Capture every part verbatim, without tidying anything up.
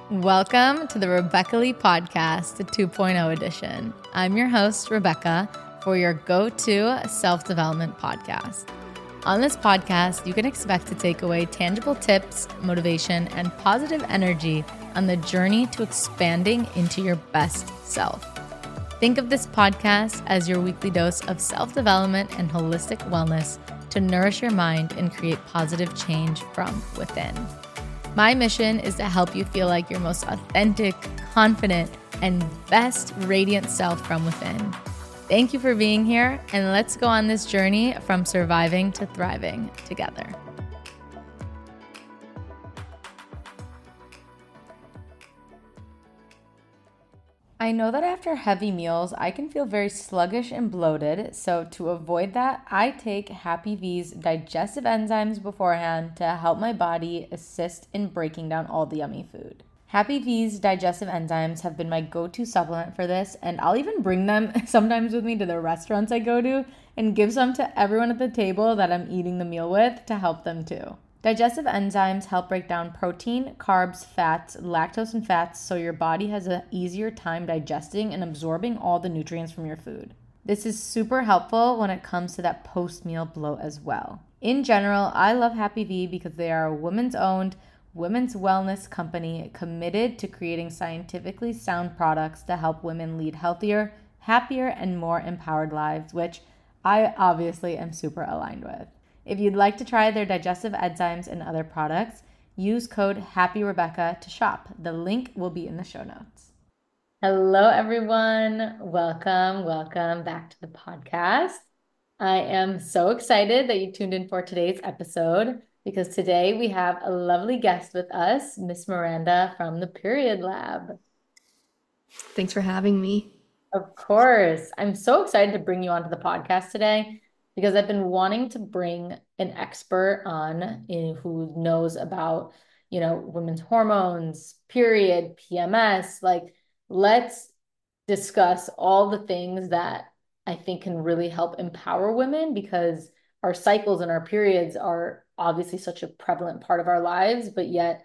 Welcome to the Rebecca Lee Podcast, the two point oh edition. I'm your host, Rebecca, for your go-to self-development podcast. On this podcast, you can expect to take away tangible tips, motivation, and positive energy on the journey to expanding into your best self. Think of this podcast as your weekly dose of self-development and holistic wellness to nourish your mind and create positive change from within. My mission is to help you feel like your most authentic, confident, and best radiant self from within. Thank you for being here, and let's go on this journey from surviving to thriving together. I know that after heavy meals, I can feel very sluggish and bloated, so to avoid that, I take Happy V's digestive enzymes beforehand to help my body assist in breaking down all the yummy food. Happy V's digestive enzymes have been my go-to supplement for this, and I'll even bring them sometimes with me to the restaurants I go to and give some to everyone at the table that I'm eating the meal with to help them too. Digestive enzymes help break down protein, carbs, fats, lactose, and fats so your body has an easier time digesting and absorbing all the nutrients from your food. This is super helpful when it comes to that post-meal bloat as well. In general, I love Happy V because they are a women's owned, women's wellness company committed to creating scientifically sound products to help women lead healthier, happier, and more empowered lives, which I obviously am super aligned with. If you'd like to try their digestive enzymes and other products, use code HAPPYREBECCA to shop. The link will be in the show notes. Hello, everyone. Welcome, welcome back to the podcast. I am so excited that you tuned in for today's episode because today we have a lovely guest with us, Miss Miranda from the Period Lab. Thanks for having me. Of course. I'm so excited to bring you onto the podcast today because I've been wanting to bring an expert on in, who knows about, you know, women's hormones, period, P M S. Like, let's discuss all the things that I think can really help empower women because our cycles and our periods are obviously such a prevalent part of our lives, but yet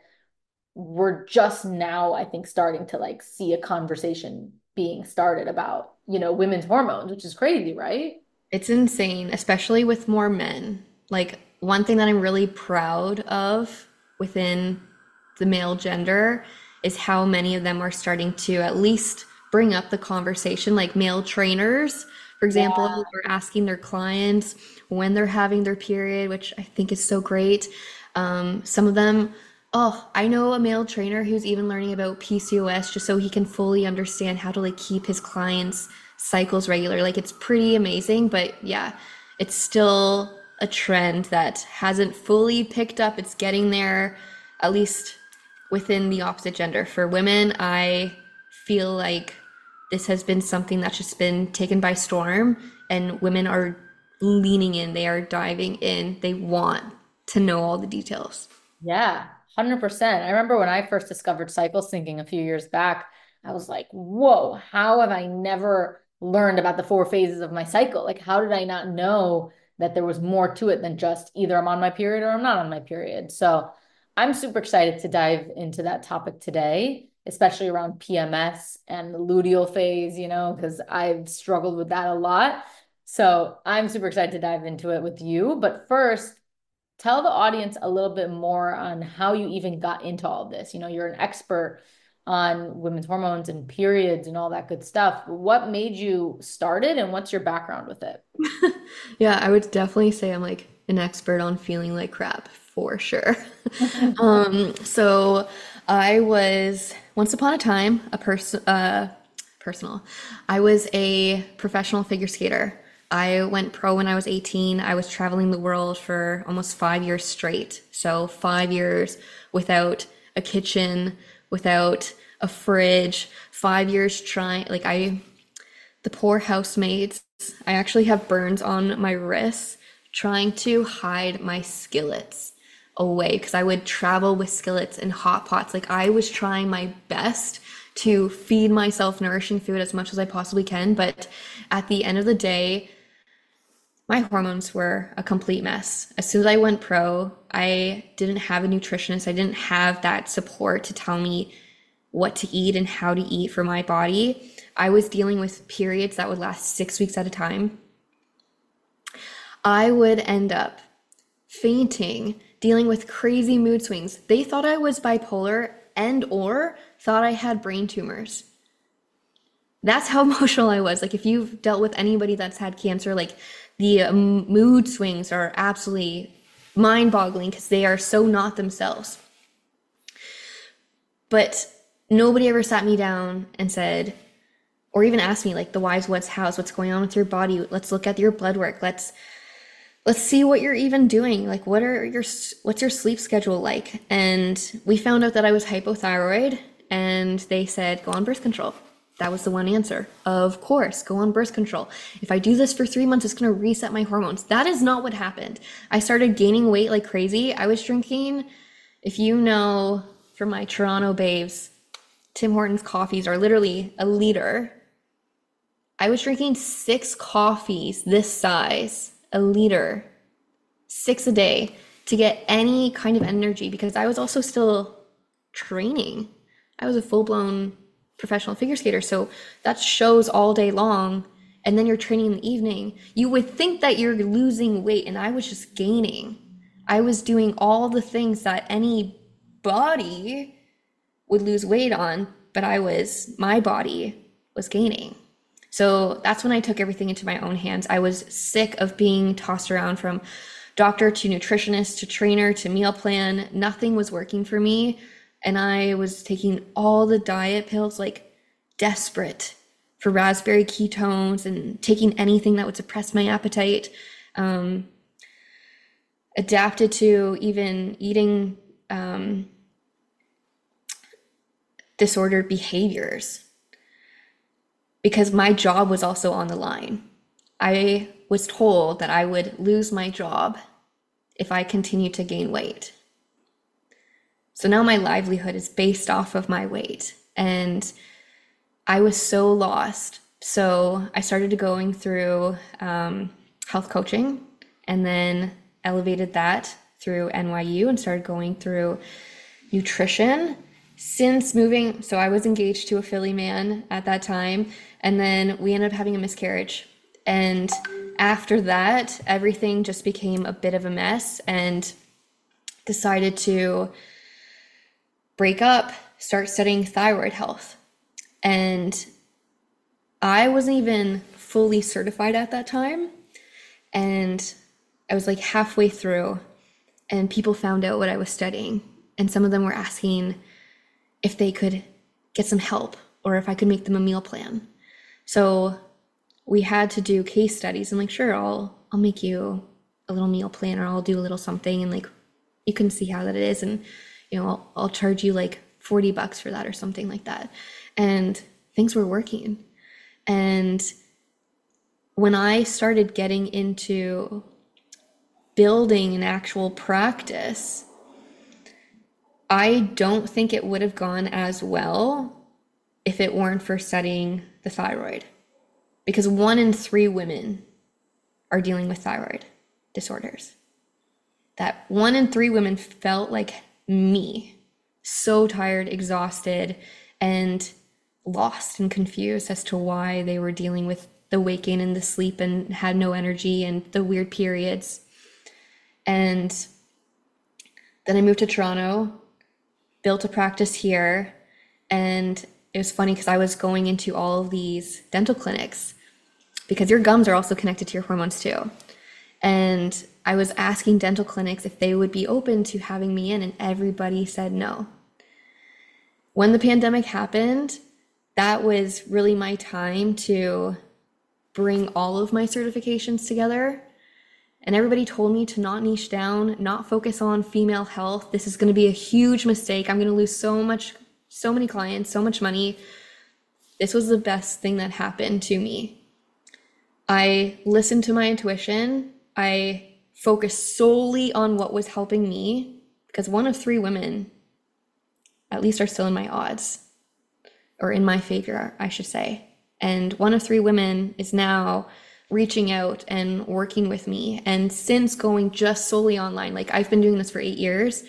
we're just now, I think, starting to like see a conversation being started about, you know, women's hormones, which is crazy, right? It's insane, especially with more men. Like, one thing that I'm really proud of within the male gender is how many of them are starting to at least bring up the conversation. Like male trainers, for example, Yeah. are asking their clients when they're having their period, which I think is so great. Um, some of them, oh, I know a male trainer who's even learning about P C O S just so he can fully understand how to like keep his clients' cycles regular. Like, it's pretty amazing, but yeah, it's still a trend that hasn't fully picked up. It's getting there, at least within the opposite gender. For women, I feel like this has been something that's just been taken by storm, and women are leaning in, they are diving in, they want to know all the details. Yeah, one hundred percent. I remember when I first discovered cycle syncing a few years back, I was like, whoa, how have I never learned about the four phases of my cycle? Like, how did I not know that there was more to it than just either I'm on my period or I'm not on my period? So I'm super excited to dive into that topic today, especially around P M S and the luteal phase, you know, because I've struggled with that a lot. So I'm super excited to dive into it with you. But first, tell the audience a little bit more on how you even got into all of this. You know, you're an expert on women's hormones and periods and all that good stuff. What made you start it and what's your background with it? Yeah, I would definitely say I'm like an expert on feeling like crap for sure. Um, so I was once upon a time a person, uh, personal. I was a professional figure skater. I went pro when I was eighteen. I was traveling the world for almost five years straight. So five years without a kitchen, without a fridge, five years trying, like I, the poor housemaids, I actually have burns on my wrists trying to hide my skillets away because I would travel with skillets and hot pots. Like, I was trying my best to feed myself nourishing food as much as I possibly can. But at the end of the day, my hormones were a complete mess. As soon as I went pro, I didn't have a nutritionist. I didn't have that support to tell me what to eat and how to eat for my body. I was dealing with periods that would last six weeks at a time. I would end up fainting, dealing with crazy mood swings. They thought I was bipolar and or thought I had brain tumors. That's how emotional I was. Like, if you've dealt with anybody that's had cancer, like, the um, mood swings are absolutely mind-boggling because they are so not themselves. But nobody ever sat me down and said, or even asked me like the whys, what's, hows, what's going on with your body. Let's look at your blood work. Let's let's see what you're even doing. Like, what are your what's your sleep schedule like? And we found out that I was hypothyroid, and they said, go on birth control. That was the one answer. Of course, go on birth control. If I do this for three months, it's going to reset my hormones. That is not what happened. I started gaining weight like crazy. I was drinking, if you know, from my Toronto babes, Tim Hortons coffees are literally a liter. I was drinking six coffees this size, a liter, six a day, to get any kind of energy, because I was also still training. I was a full-blown professional figure skater, so that shows all day long, and then you're training in the evening. You would think that you're losing weight, and I was just gaining. I was doing all the things that any body would lose weight on, but I was, my body was gaining. So that's when I took everything into my own hands. I was sick of being tossed around from doctor to nutritionist to trainer to meal plan. Nothing was working for me. And I was taking all the diet pills, like desperate for raspberry ketones and taking anything that would suppress my appetite. Um, adapted to even eating um, disordered behaviors, because my job was also on the line. I was told that I would lose my job if I continued to gain weight. So now my livelihood is based off of my weight, and I was so lost. So I started going through um, health coaching, and then elevated that through N Y U and started going through nutrition. Since moving, so I was engaged to a Philly man at that time, and then we ended up having a miscarriage. And after that, everything just became a bit of a mess, and decided to break up, start studying thyroid health. And I wasn't even fully certified at that time. And I was like halfway through, and people found out what I was studying. And some of them were asking if they could get some help or if I could make them a meal plan. So we had to do case studies, and like, sure, I'll, I'll make you a little meal plan, or I'll do a little something, and like, you can see how that is. And, you know, I'll, I'll charge you like forty bucks for that or something like that. And things were working. And when I started getting into building an actual practice, I don't think it would have gone as well if it weren't for studying the thyroid. Because one in three women are dealing with thyroid disorders. That one in three women felt like me, so tired, exhausted, and lost and confused as to why they were dealing with the weight gain and the sleep and had no energy and the weird periods. And then I moved to Toronto, built a practice here, and it was funny because I was going into all of these dental clinics, because your gums are also connected to your hormones too. And I was asking dental clinics if they would be open to having me in, and everybody said no. When the pandemic happened, that was really my time to bring all of my certifications together. And everybody told me to not niche down, not focus on female health. This is going to be a huge mistake. I'm going to lose so much, so many clients, so much money. This was the best thing that happened to me. I listened to my intuition. I focused solely on what was helping me, because one of three women, at least, are still in my odds, or in my favor, I should say. And one of three women is now reaching out and working with me. And since going just solely online, like, I've been doing this for eight years,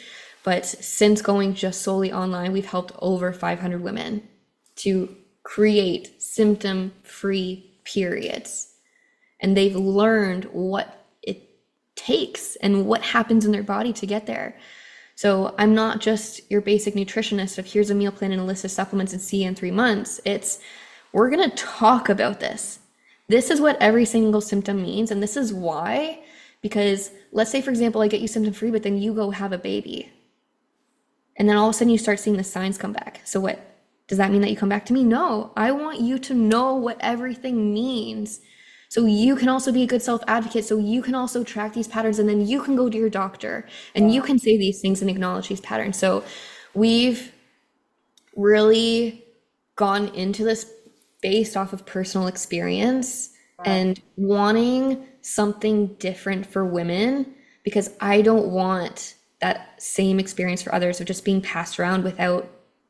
But since going just solely online, we've helped over five hundred women to create symptom-free periods. And they've learned what it takes and what happens in their body to get there. So I'm not just your basic nutritionist of here's a meal plan and a list of supplements and see you in three months. It's we're going to talk about this. This is what every single symptom means. And this is why, because let's say, for example, I get you symptom free, but then you go have a baby. And then all of a sudden you start seeing the signs come back. So what? Does that mean that you come back to me? No, I want you to know what everything means. So you can also be a good self-advocate. So you can also track these patterns and then you can go to your doctor and you can say these things and acknowledge these patterns. So we've really gone into this based off of personal experience and wanting something different for women because I don't want that same experience for others of just being passed around without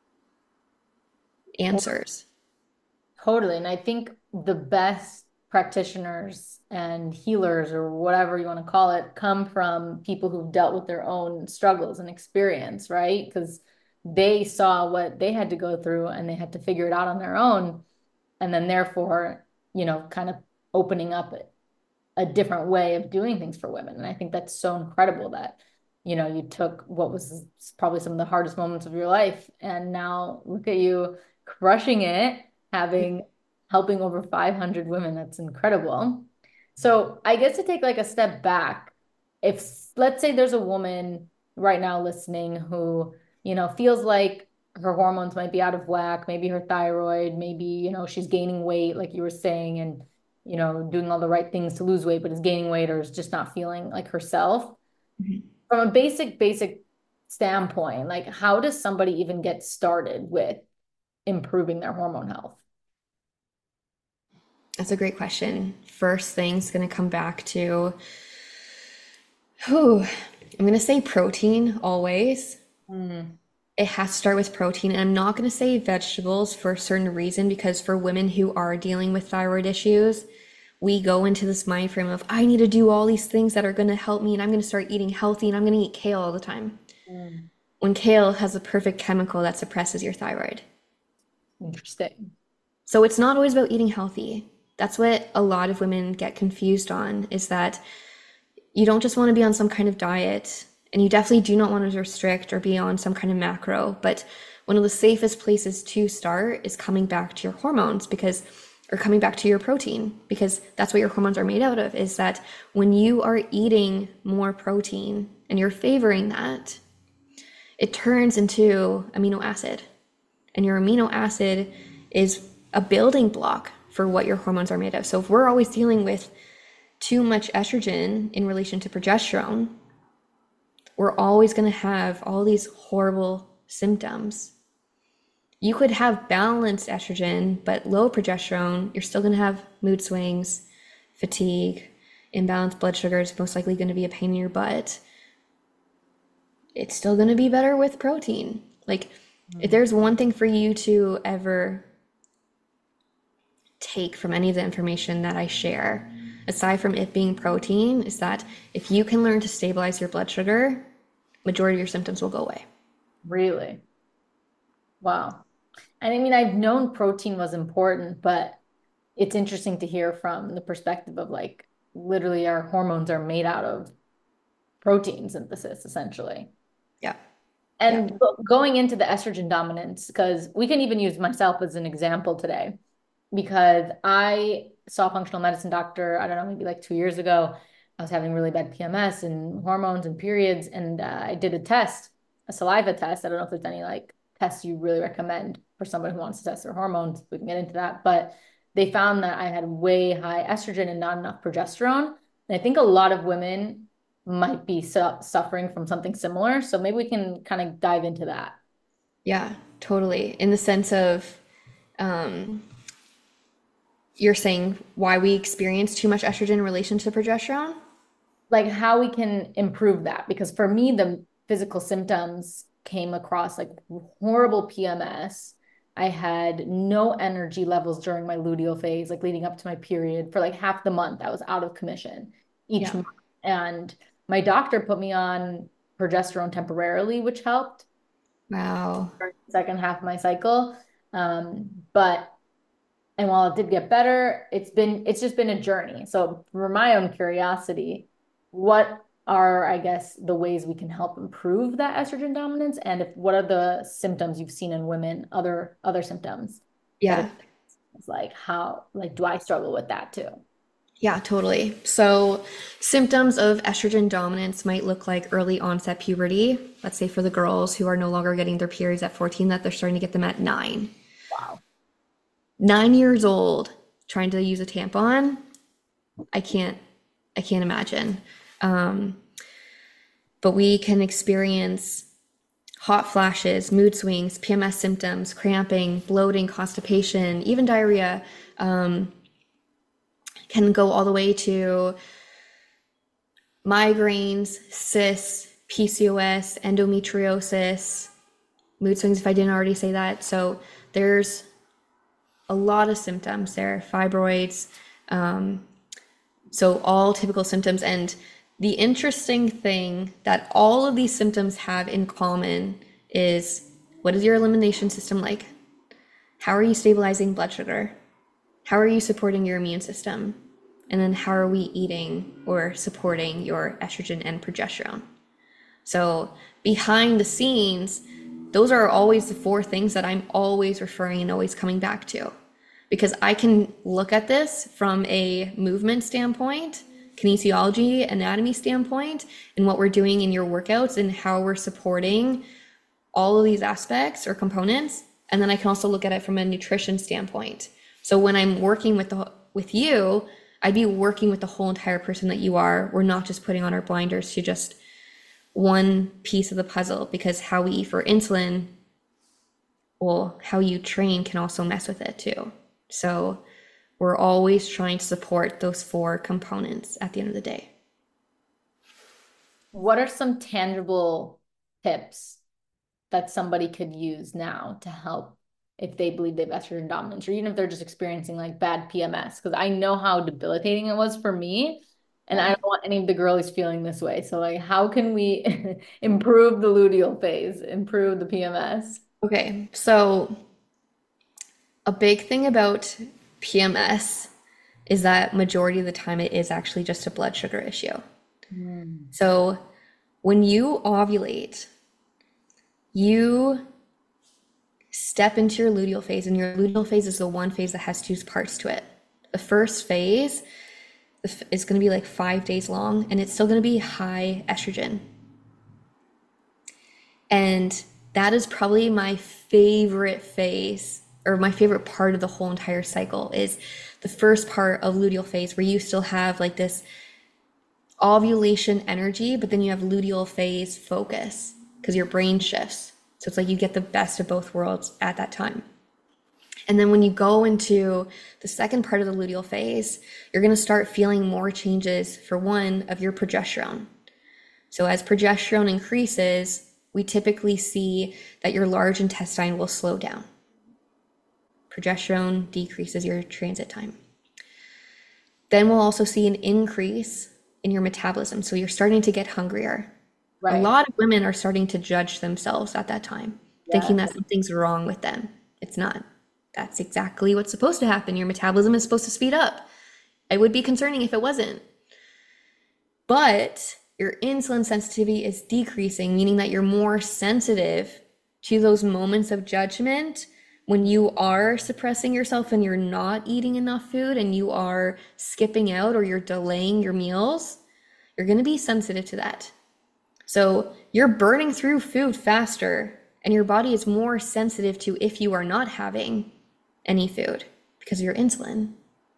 answers. Totally. And I think the best practitioners and healers or whatever you want to call it come from people who've dealt with their own struggles and experience, right? Because they saw what they had to go through and they had to figure it out on their own. And then therefore, you know, kind of opening up a different way of doing things for women. And I think that's so incredible that, you know, you took what was probably some of the hardest moments of your life and now look at you crushing it, having helping over five hundred women. That's incredible. So I guess to take like a step back, if let's say there's a woman right now listening who, you know, feels like her hormones might be out of whack, maybe her thyroid, maybe, you know, she's gaining weight, like you were saying, and, you know, doing all the right things to lose weight, but is gaining weight or is just not feeling like herself. Mhm. From a basic, basic standpoint, like how does somebody even get started with improving their hormone health? That's a great question. First thing's going to come back to, whew, I'm going to say protein always. Mm. It has to start with protein. And I'm not going to say vegetables for a certain reason, because for women who are dealing with thyroid issues, we go into this mind frame of, I need to do all these things that are going to help me, and I'm going to start eating healthy, and I'm going to eat kale all the time. Mm. When kale has a perfect chemical that suppresses your thyroid. Interesting. So it's not always about eating healthy. That's what a lot of women get confused on, is that you don't just want to be on some kind of diet, and you definitely do not want to restrict or be on some kind of macro. But one of the safest places to start is coming back to your hormones, because, or coming back to your protein, because that's what your hormones are made out of, is that when you are eating more protein and you're favoring that, it turns into amino acid. And your amino acid is a building block for what your hormones are made of. So if we're always dealing with too much estrogen in relation to progesterone, we're always going to have all these horrible symptoms. You could have balanced estrogen, but low progesterone, you're still going to have mood swings, fatigue, imbalanced blood sugar is most likely going to be a pain in your butt. It's still going to be better with protein. Like, if there's one thing for you to ever take from any of the information that I share, aside from it being protein, is that if you can learn to stabilize your blood sugar, majority of your symptoms will go away. Really? Wow. And I mean, I've known protein was important, but it's interesting to hear from the perspective of like literally our hormones are made out of protein synthesis, essentially. Yeah. Yeah. And go- going into the estrogen dominance, because we can even use myself as an example today, because I saw a functional medicine doctor, I don't know, maybe like two years ago. I was having really bad P M S and hormones and periods, and uh, I did a test, a saliva test. I don't know if there's any like tests you really recommend for somebody who wants to test their hormones. We can get into that, but they found that I had way high estrogen and not enough progesterone. And I think a lot of women might be su suffering from something similar. So maybe we can kind of dive into that. Yeah, totally. In the sense of, um, you're saying why we experience too much estrogen in relation to progesterone? Like how we can improve that. Because for me, the physical symptoms came across like horrible P M S. I had no energy levels during my luteal phase, like leading up to my period for like half the month. I was out of commission each Yeah. month. And my doctor put me on progesterone temporarily, which helped Wow. during the second half of my cycle. Um, but and while it did get better, it's been it's just been a journey. So for my own curiosity, what are, I guess, the ways we can help improve that estrogen dominance? And if what are the symptoms you've seen in women, other other symptoms that Yeah. it's like how like do I struggle with that too? Yeah, totally. So, symptoms of estrogen dominance might look like early onset puberty. Let's say for the girls who are no longer getting their periods at fourteen, that they're starting to get them at nine. Wow. Nine years old, trying to use a tampon. I can't, I can't imagine. Um, but we can experience hot flashes, mood swings, P M S symptoms, cramping, bloating, constipation, even diarrhea. Um, can go all the way to migraines, cysts, P C O S, endometriosis, mood swings, if I didn't already say that. So there's a lot of symptoms there, fibroids. Um, so all typical symptoms. And the interesting thing that all of these symptoms have in common is, what is your elimination system like? How are you stabilizing blood sugar? How are you supporting your immune system? And then how are we eating or supporting your estrogen and progesterone? So behind the scenes, those are always the four things that I'm always referring and always coming back to. Because I can look at this from a movement standpoint, kinesiology, anatomy standpoint, and what we're doing in your workouts and how we're supporting all of these aspects or components. And then I can also look at it from a nutrition standpoint. So when I'm working with the with you, I'd be working with the whole entire person that you are. We're not just putting on our blinders to just one piece of the puzzle, because how we eat for insulin, well, how you train can also mess with it too. So we're always trying to support those four components at the end of the day. What are some tangible tips that somebody could use now to help if they believe they have estrogen dominance, or even if they're just experiencing like bad P M S? Because I know how debilitating it was for me, and I Yeah. don't want any of the girlies feeling this way. So like, how can we improve the luteal phase, improve the P M S? Okay, so a big thing about P M S is that majority of the time it is actually just a blood sugar issue. Mm. So when you ovulate, you step into your luteal phase, and your luteal phase is the one phase that has two parts to it. The first phase is going to be like five days long, and it's still going to be high estrogen. And that is probably my favorite phase, or my favorite part of the whole entire cycle, is the first part of luteal phase, where you still have like this ovulation energy, but then you have luteal phase focus because your brain shifts. So it's like you get the best of both worlds at that time. And then when you go into the second part of the luteal phase, you're going to start feeling more changes, for one, of your progesterone. So as progesterone increases, we typically see that your large intestine will slow down. Progesterone decreases your transit time. Then we'll also see an increase in your metabolism. So you're starting to get hungrier. A Right. lot of women are starting to judge themselves at that time, thinking Yeah. that something's wrong with them. It's not. That's exactly what's supposed to happen. Your metabolism is supposed to speed up. It would be concerning if it wasn't. But your insulin sensitivity is decreasing, meaning that you're more sensitive to those moments of judgment when you are suppressing yourself and you're not eating enough food and you are skipping out or you're delaying your meals. You're going to be sensitive to that. So you're burning through food faster, and your body is more sensitive to if you are not having any food because of your insulin.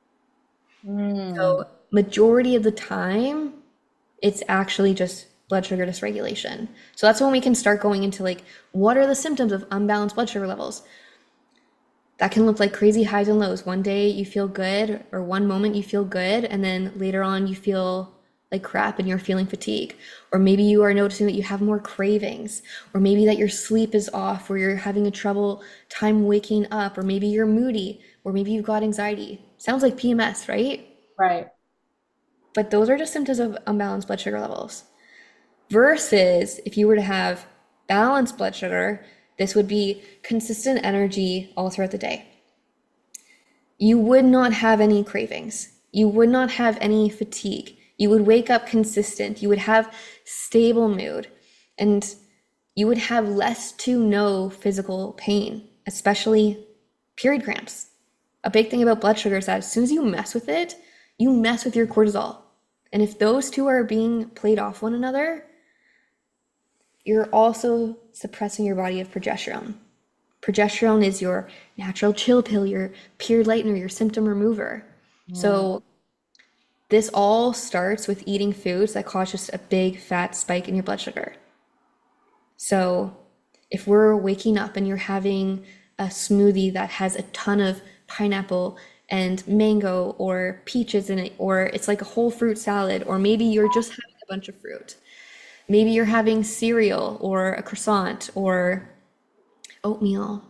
Mm. So majority of the time, it's actually just blood sugar dysregulation. So that's when we can start going into like, what are the symptoms of unbalanced blood sugar levels? That can look like crazy highs and lows. One day you feel good, or one moment you feel good, and then later on you feel like crap and you're feeling fatigue. Or maybe you are noticing that you have more cravings, or maybe that your sleep is off, or you're having a trouble time waking up, or maybe you're moody, or maybe you've got anxiety. Sounds like P M S, right? Right. But those are just symptoms of unbalanced blood sugar levels. Versus if you were to have balanced blood sugar, this would be consistent energy all throughout the day. You would not have any cravings. You would not have any fatigue. You would wake up consistent. You would have stable mood. And you would have less to no physical pain, especially period cramps. A big thing about blood sugar is that as soon as you mess with it, you mess with your cortisol. And if those two are being played off one another, you're also suppressing your body of progesterone. Progesterone is your natural chill pill, your period lightener, your symptom remover. Mm. So this all starts with eating foods that cause just a big fat spike in your blood sugar. So if we're waking up and you're having a smoothie that has a ton of pineapple and mango or peaches in it, or it's like a whole fruit salad, or maybe you're just having a bunch of fruit. Maybe you're having cereal or a croissant or oatmeal.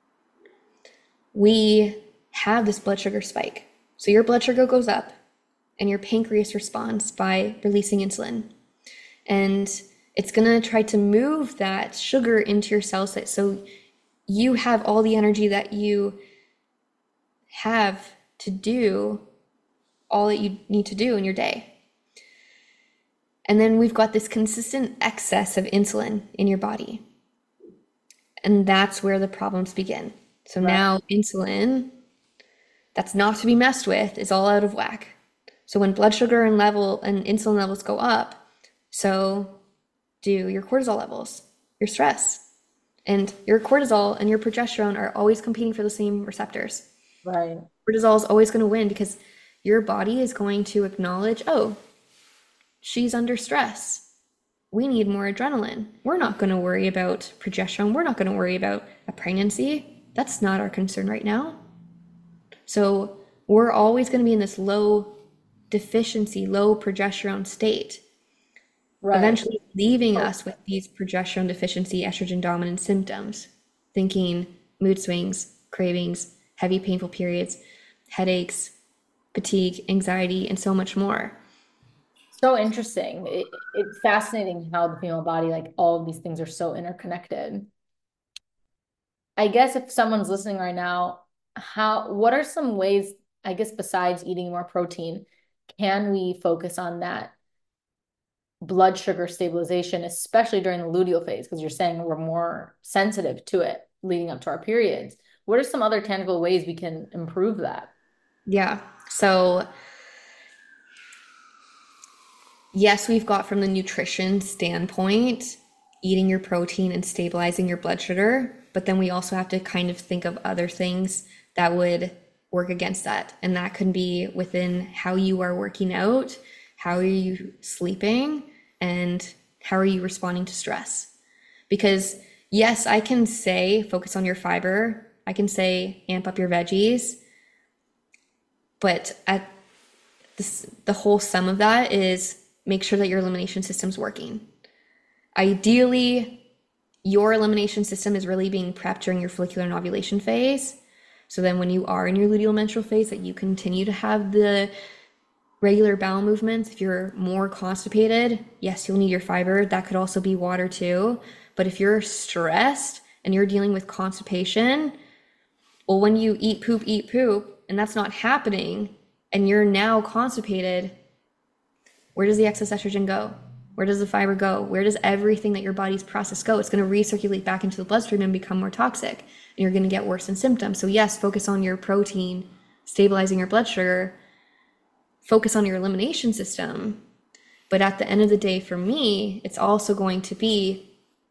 We have this blood sugar spike. So your blood sugar goes up and your pancreas responds by releasing insulin. And it's going to try to move that sugar into your cells so you have all the energy that you have to do all that you need to do in your day. And then we've got this consistent excess of insulin in your body. And that's where the problems begin. So right. Now insulin, that's not to be messed with, is all out of whack. So when blood sugar and level and insulin levels go up, so do your cortisol levels, your stress. And your cortisol and your progesterone are always competing for the same receptors. Right. Cortisol is always going to win because your body is going to acknowledge, oh, she's under stress. We need more adrenaline. We're not going to worry about progesterone. We're not going to worry about a pregnancy. That's not our concern right now. So we're always going to be in this low deficiency, low progesterone state. Right. Eventually leaving us with these progesterone deficiency, estrogen dominant symptoms, thinking mood swings, cravings, heavy painful periods, headaches, fatigue, anxiety, and so much more. So interesting. It, it's fascinating how the female body, like all of these things are so interconnected. I guess if someone's listening right now, how, what are some ways, I guess, besides eating more protein, can we focus on that blood sugar stabilization, especially during the luteal phase? Because you're saying we're more sensitive to it leading up to our periods. What are some other tangible ways we can improve that? Yeah. So yes, we've got from the nutrition standpoint, eating your protein and stabilizing your blood sugar, but then we also have to kind of think of other things that would work against that. And that can be within how you are working out, how are you sleeping, and how are you responding to stress? Because yes, I can say focus on your fiber. I can say amp up your veggies. But at this, the whole sum of that is make sure that your elimination system's working. Ideally, your elimination system is really being prepped during your follicular and ovulation phase. So then when you are in your luteal menstrual phase, that you continue to have the regular bowel movements. If you're more constipated, yes, you'll need your fiber. That could also be water too. But if you're stressed and you're dealing with constipation, well, when you eat poop, eat poop, and that's not happening, and you're now constipated, where does the excess estrogen go? Where does the fiber go? Where does everything that your body's processed go? It's going to recirculate back into the bloodstream and become more toxic, and you're going to get worse in symptoms. So yes, focus on your protein, stabilizing your blood sugar, focus on your elimination system. But at the end of the day, for me, it's also going to be,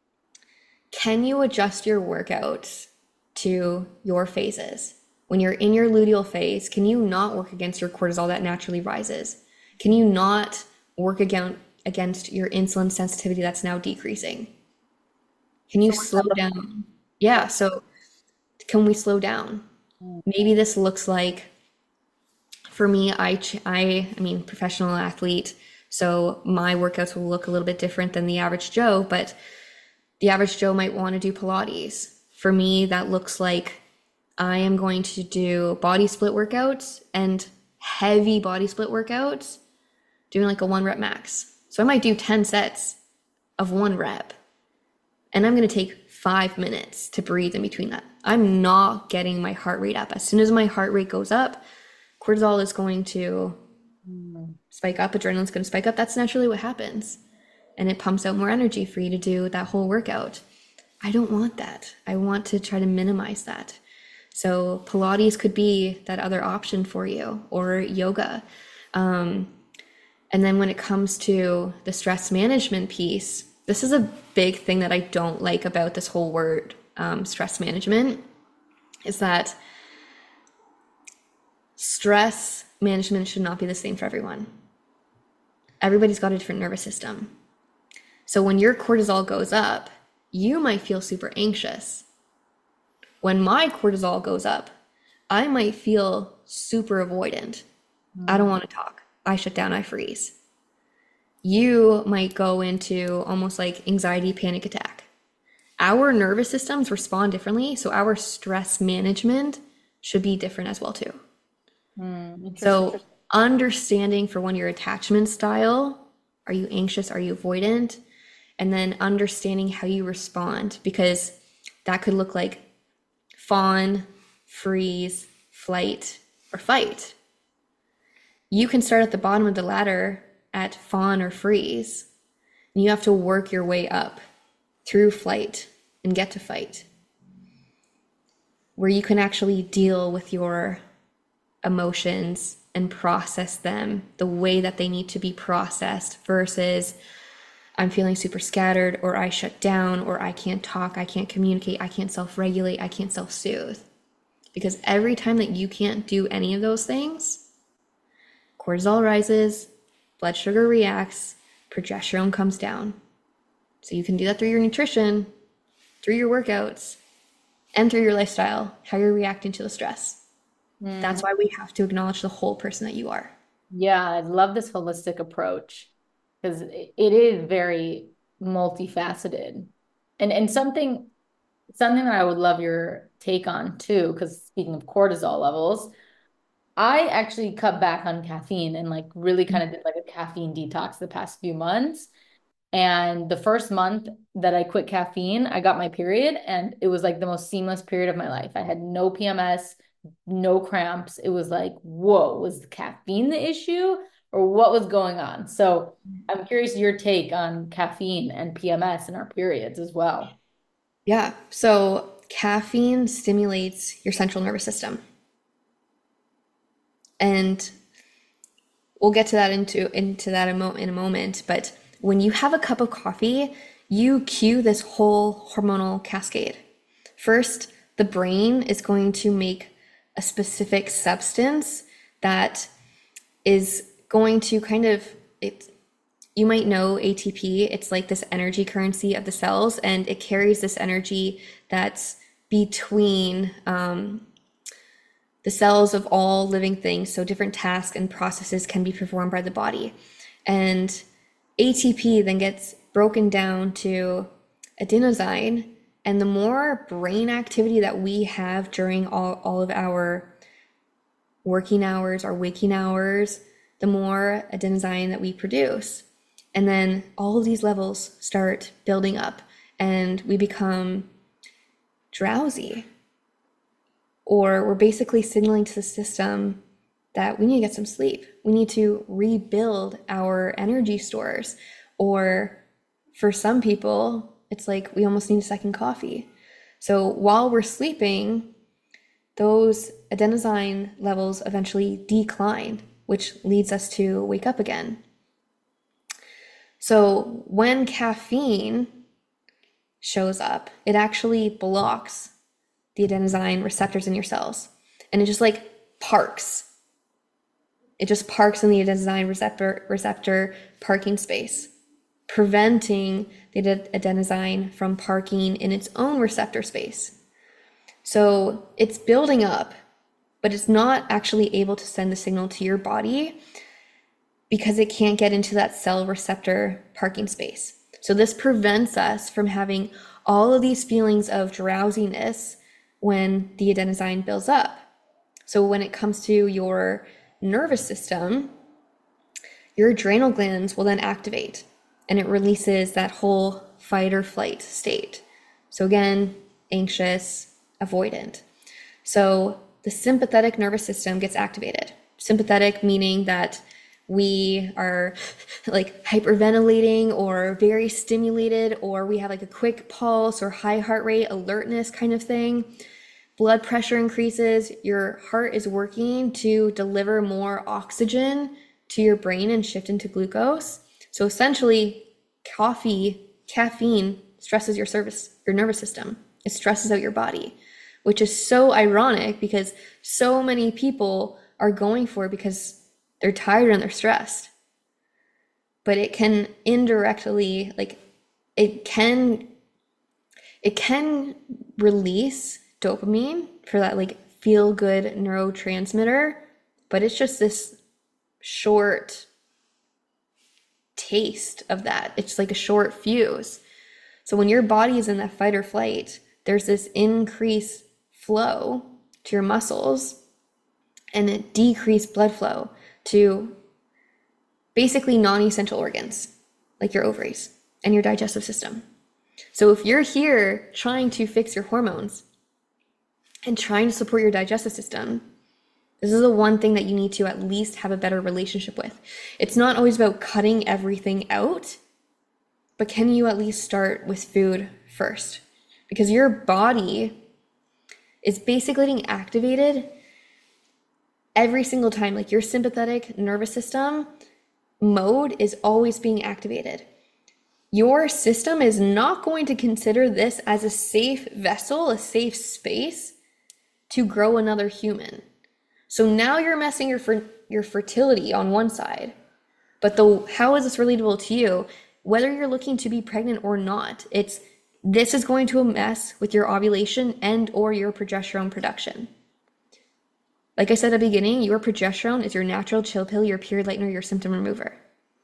can you adjust your workouts to your phases? When you're in your luteal phase, can you not work against your cortisol that naturally rises? Can you not work against against your insulin sensitivity that's now decreasing? Can you slow down? Yeah, so can we slow down? Maybe this looks like, for me, I, I, I mean, professional athlete, so my workouts will look a little bit different than the average Joe, but the average Joe might want to do Pilates. For me, that looks like I am going to do body split workouts and heavy body split workouts, doing like a one rep max. So I might do ten sets of one rep, and I'm going to take five minutes to breathe in between that. I'm not getting my heart rate up. As soon as my heart rate goes up, cortisol is going to Mm. spike up, adrenaline's going to spike up. That's naturally what happens. And it pumps out more energy for you to do that whole workout. I don't want that. I want to try to minimize that. So Pilates could be that other option for you, or yoga. Um, and then when it comes to the stress management piece, this is a big thing that I don't like about this whole word, um, stress management, is that stress management should not be the same for everyone. Everybody's got a different nervous system. So when your cortisol goes up, you might feel super anxious. When my cortisol goes up, I might feel super avoidant. Mm. I don't want to talk. I shut down, I freeze. You might go into almost like anxiety panic attack. Our nervous systems respond differently, so our stress management should be different as well too. Mm, so understanding for one, your attachment style. Are you anxious? Are you avoidant? And then understanding how you respond, because that could look like fawn, freeze, flight, or fight. You can start at the bottom of the ladder at fawn or freeze, and you have to work your way up through flight and get to fight, where you can actually deal with your emotions and process them the way that they need to be processed, versus I'm feeling super scattered, or I shut down, or I can't talk, I can't communicate, I can't self-regulate, I can't self-soothe. Because every time that you can't do any of those things, cortisol rises, blood sugar reacts, progesterone comes down. So you can do that through your nutrition, through your workouts, and through your lifestyle, how you're reacting to the stress. Mm. That's why we have to acknowledge the whole person that you are. Yeah, I love this holistic approach, because it is very multifaceted. And and something something that I would love your take on too, because speaking of cortisol levels, I actually cut back on caffeine and like really kind of did like a caffeine detox the past few months. And the first month that I quit caffeine, I got my period, and it was like the most seamless period of my life. I had no P M S, no cramps. It was like, whoa, was the caffeine the issue, or what was going on? So I'm curious your take on caffeine and P M S in our periods as well. Yeah. So caffeine stimulates your central nervous system. And we'll get to that into, into that in a moment. But when you have a cup of coffee, you cue this whole hormonal cascade. First, the brain is going to make a specific substance that is going to kind of, it, you might know A T P, it's like this energy currency of the cells, and it carries this energy that's between um, the cells of all living things. So different tasks and processes can be performed by the body. And A T P then gets broken down to adenosine, and the more brain activity that we have during all, all of our working hours, our waking hours, the more adenosine that we produce. And then all of these levels start building up, and we become drowsy, or we're basically signaling to the system that we need to get some sleep. We need to rebuild our energy stores. Or for some people, it's like we almost need a second coffee. So while we're sleeping, those adenosine levels eventually decline, which leads us to wake up again. So when caffeine shows up, it actually blocks the adenosine receptors in your cells, and it just like parks. It just parks in the adenosine receptor receptor parking space, preventing the adenosine from parking in its own receptor space. So it's building up, but it's not actually able to send the signal to your body because it can't get into that cell receptor parking space. So this prevents us from having all of these feelings of drowsiness when the adenosine builds up. So when it comes to your nervous system, your adrenal glands will then activate. and it releases that whole fight or flight state. So again, anxious, avoidant. So the sympathetic nervous system gets activated. Sympathetic meaning that we are like hyperventilating or very stimulated, or we have like a quick pulse or high heart rate, alertness kind of thing. Blood pressure increases, your heart is working to deliver more oxygen to your brain and shift into glucose. So essentially, coffee, caffeine stresses your service, your nervous system. It stresses out your body, which is so ironic because so many people are going for it because they're tired and they're stressed. But it can indirectly, like it can it can release dopamine for that like feel good neurotransmitter, but it's just this short taste of that. It's like a short fuse. So when your body is in that fight or flight, there's this increased flow to your muscles and a decreased blood flow to basically non-essential organs like your ovaries and your digestive system. So if you're here trying to fix your hormones and trying to support your digestive system, this is the one thing that you need to at least have a better relationship with. It's not always about cutting everything out, but can you at least start with food first? Because your body is basically getting activated every single time. Like your sympathetic nervous system mode is always being activated. Your system is not going to consider this as a safe vessel, a safe space to grow another human. So now you're messing your fer- your fertility on one side. But the how is this relatable to you? Whether you're looking to be pregnant or not, it's this is going to mess with your ovulation and or your progesterone production. Like I said at the beginning, your progesterone is your natural chill pill, your period lightener, your symptom remover.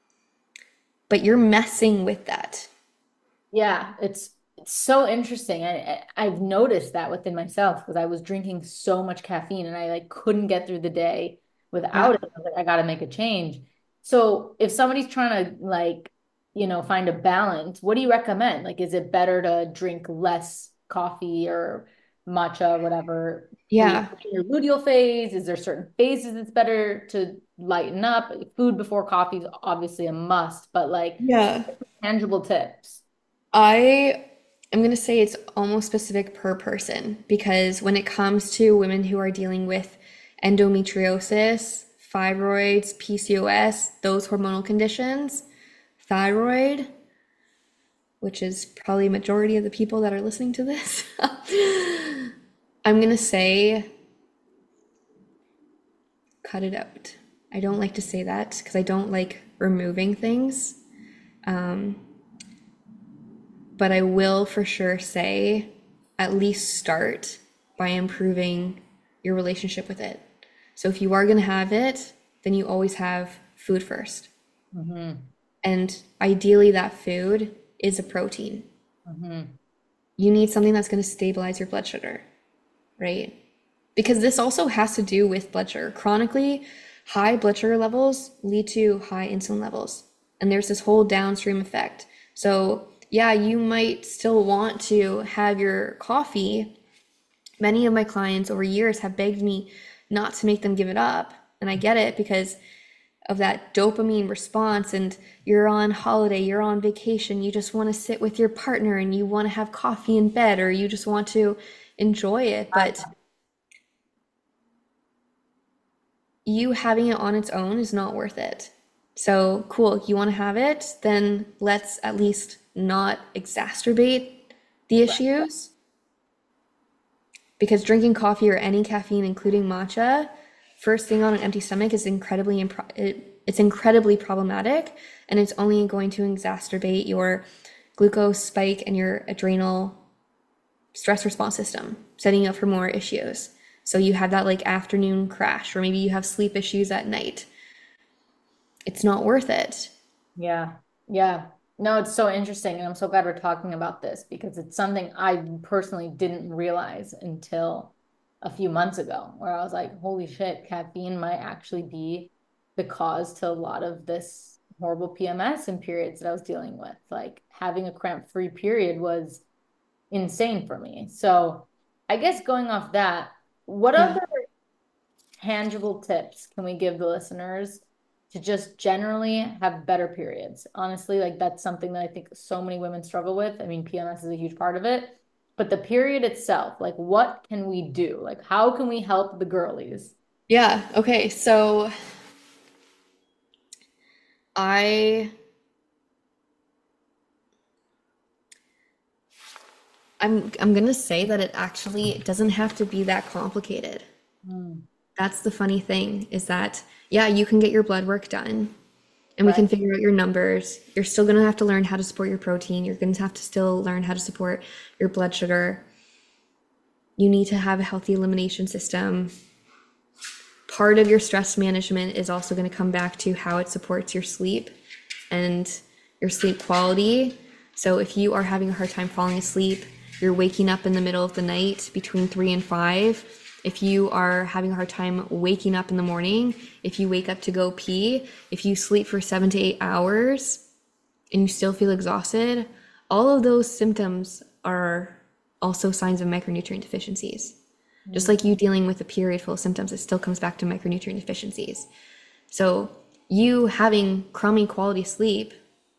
But you're messing with that. Yeah, it's it's so interesting. I, I I've noticed that within myself because I was drinking so much caffeine and I like couldn't get through the day Yeah. without it. I was like, I gotta make a change. So if somebody's trying to like, you know, find a balance, what do you recommend? Like, is it better to drink less coffee or matcha, whatever, pre Yeah. your luteal phase? Is there certain phases it's better to lighten up? Food before coffee is obviously a must, but like Yeah. tangible tips. I am going to say it's almost specific per person because when it comes to women who are dealing with endometriosis, fibroids, P C O S, those hormonal conditions, thyroid, which is probably a majority of the people that are listening to this, I'm going to say cut it out. I don't like to say that because I don't like removing things. Um, but I will for sure say at least start by improving your relationship with it. So if you are going to have it, then you always have food first. Mm-hmm. And ideally, that food is a protein. Mm-hmm. You need something that's going to stabilize your blood sugar, right? Because this also has to do with blood sugar. Chronically, high blood sugar levels lead to high insulin levels. And there's this whole downstream effect. So yeah, you might still want to have your coffee. Many of my clients over years have begged me not to make them give it up. And I get it because of that dopamine response. And you're on holiday, you're on vacation, you just want to sit with your partner and you want to have coffee in bed or you just want to enjoy it. But you having it on its own is not worth it. So cool, you want to have it, then let's at least not exacerbate the issues. Because drinking coffee or any caffeine, including matcha, first thing on an empty stomach is incredibly impro- it, it's incredibly problematic, and it's only going to exacerbate your glucose spike and your adrenal stress response system, setting you up for more issues. So you have that like afternoon crash, or maybe you have sleep issues at night. It's not worth it. Yeah. Yeah. No, it's so interesting. And I'm so glad we're talking about this because it's something I personally didn't realize until a few months ago, where I was like, holy shit, caffeine might actually be the cause to a lot of this horrible P M S and periods that I was dealing with. Like having a cramp-free period was insane for me. So I guess going off that, what Yeah. other tangible tips can we give the listeners to just generally have better periods? Honestly, like that's something that I think so many women struggle with. I mean, P M S is a huge part of it, but the period itself, like what can we do? Like how can we help the girlies? Yeah. Okay. So I I'm I'm gonna say that it actually it doesn't have to be that complicated. Mm, That's the funny thing is that yeah, you can get your blood work done and we right. can figure out your numbers. You're still gonna have to learn how to support your protein. You're gonna have to still learn how to support your blood sugar. You need to have a healthy elimination system. Part of your stress management is also going to come back to how it supports your sleep and your sleep quality. So if you are having a hard time falling asleep, you're waking up in the middle of the night between three and five. If you are having a hard time waking up in the morning, if you wake up to go pee, if you sleep for seven to eight hours and you still feel exhausted, all of those symptoms are also signs of micronutrient deficiencies. Just Mm, like you dealing with a period full of symptoms, it still comes back to micronutrient deficiencies. So you having crummy quality sleep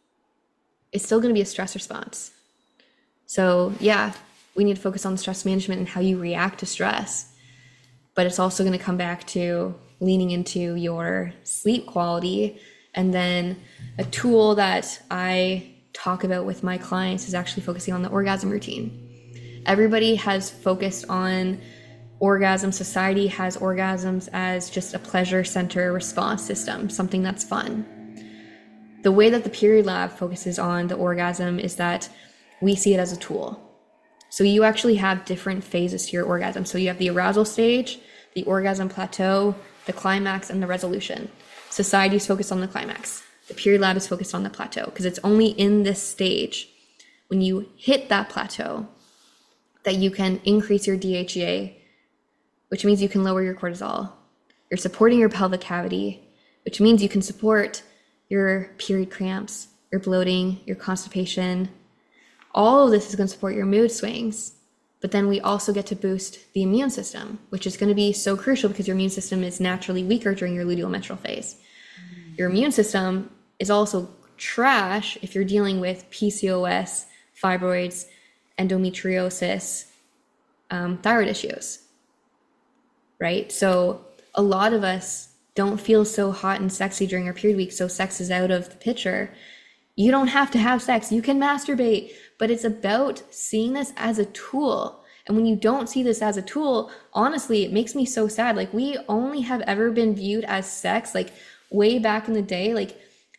is still going to be a stress response. So yeah, we need to focus on stress management and how you react to stress. But it's also going to come back to leaning into your sleep quality. And then a tool that I talk about with my clients is actually focusing on the orgasm routine. Everybody has focused on orgasm. Society has orgasms as just a pleasure center response system, something that's fun. The way that the Period Lab focuses on the orgasm is that we see it as a tool. So you actually have different phases to your orgasm. So you have the arousal stage, the orgasm plateau, the climax, and the resolution. Society is focused on the climax. The Period Lab is focused on the plateau because it's only in this stage, when you hit that plateau, that you can increase your D H E A, which means you can lower your cortisol. You're supporting your pelvic cavity, which means you can support your period cramps, your bloating, your constipation. All of this is going to support your mood swings. But then we also get to boost the immune system, which is going to be so crucial because your immune system is naturally weaker during your luteal menstrual phase. Your immune system is also trash if you're dealing with P C O S, fibroids, endometriosis, um, thyroid issues, right? So a lot of us don't feel so hot and sexy during our period week, so sex is out of the picture. You don't have to have sex. You can masturbate, but it's about seeing this as a tool. And when you don't see this as a tool, honestly, it makes me so sad. Like, we only have ever been viewed as sex, like way back in the day, like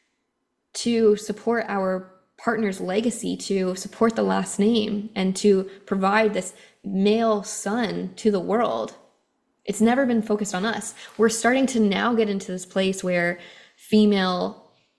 to support our partner's legacy, to support the last name, and to provide this male son to the world. It's never been focused on us. We're starting to now get into this place where female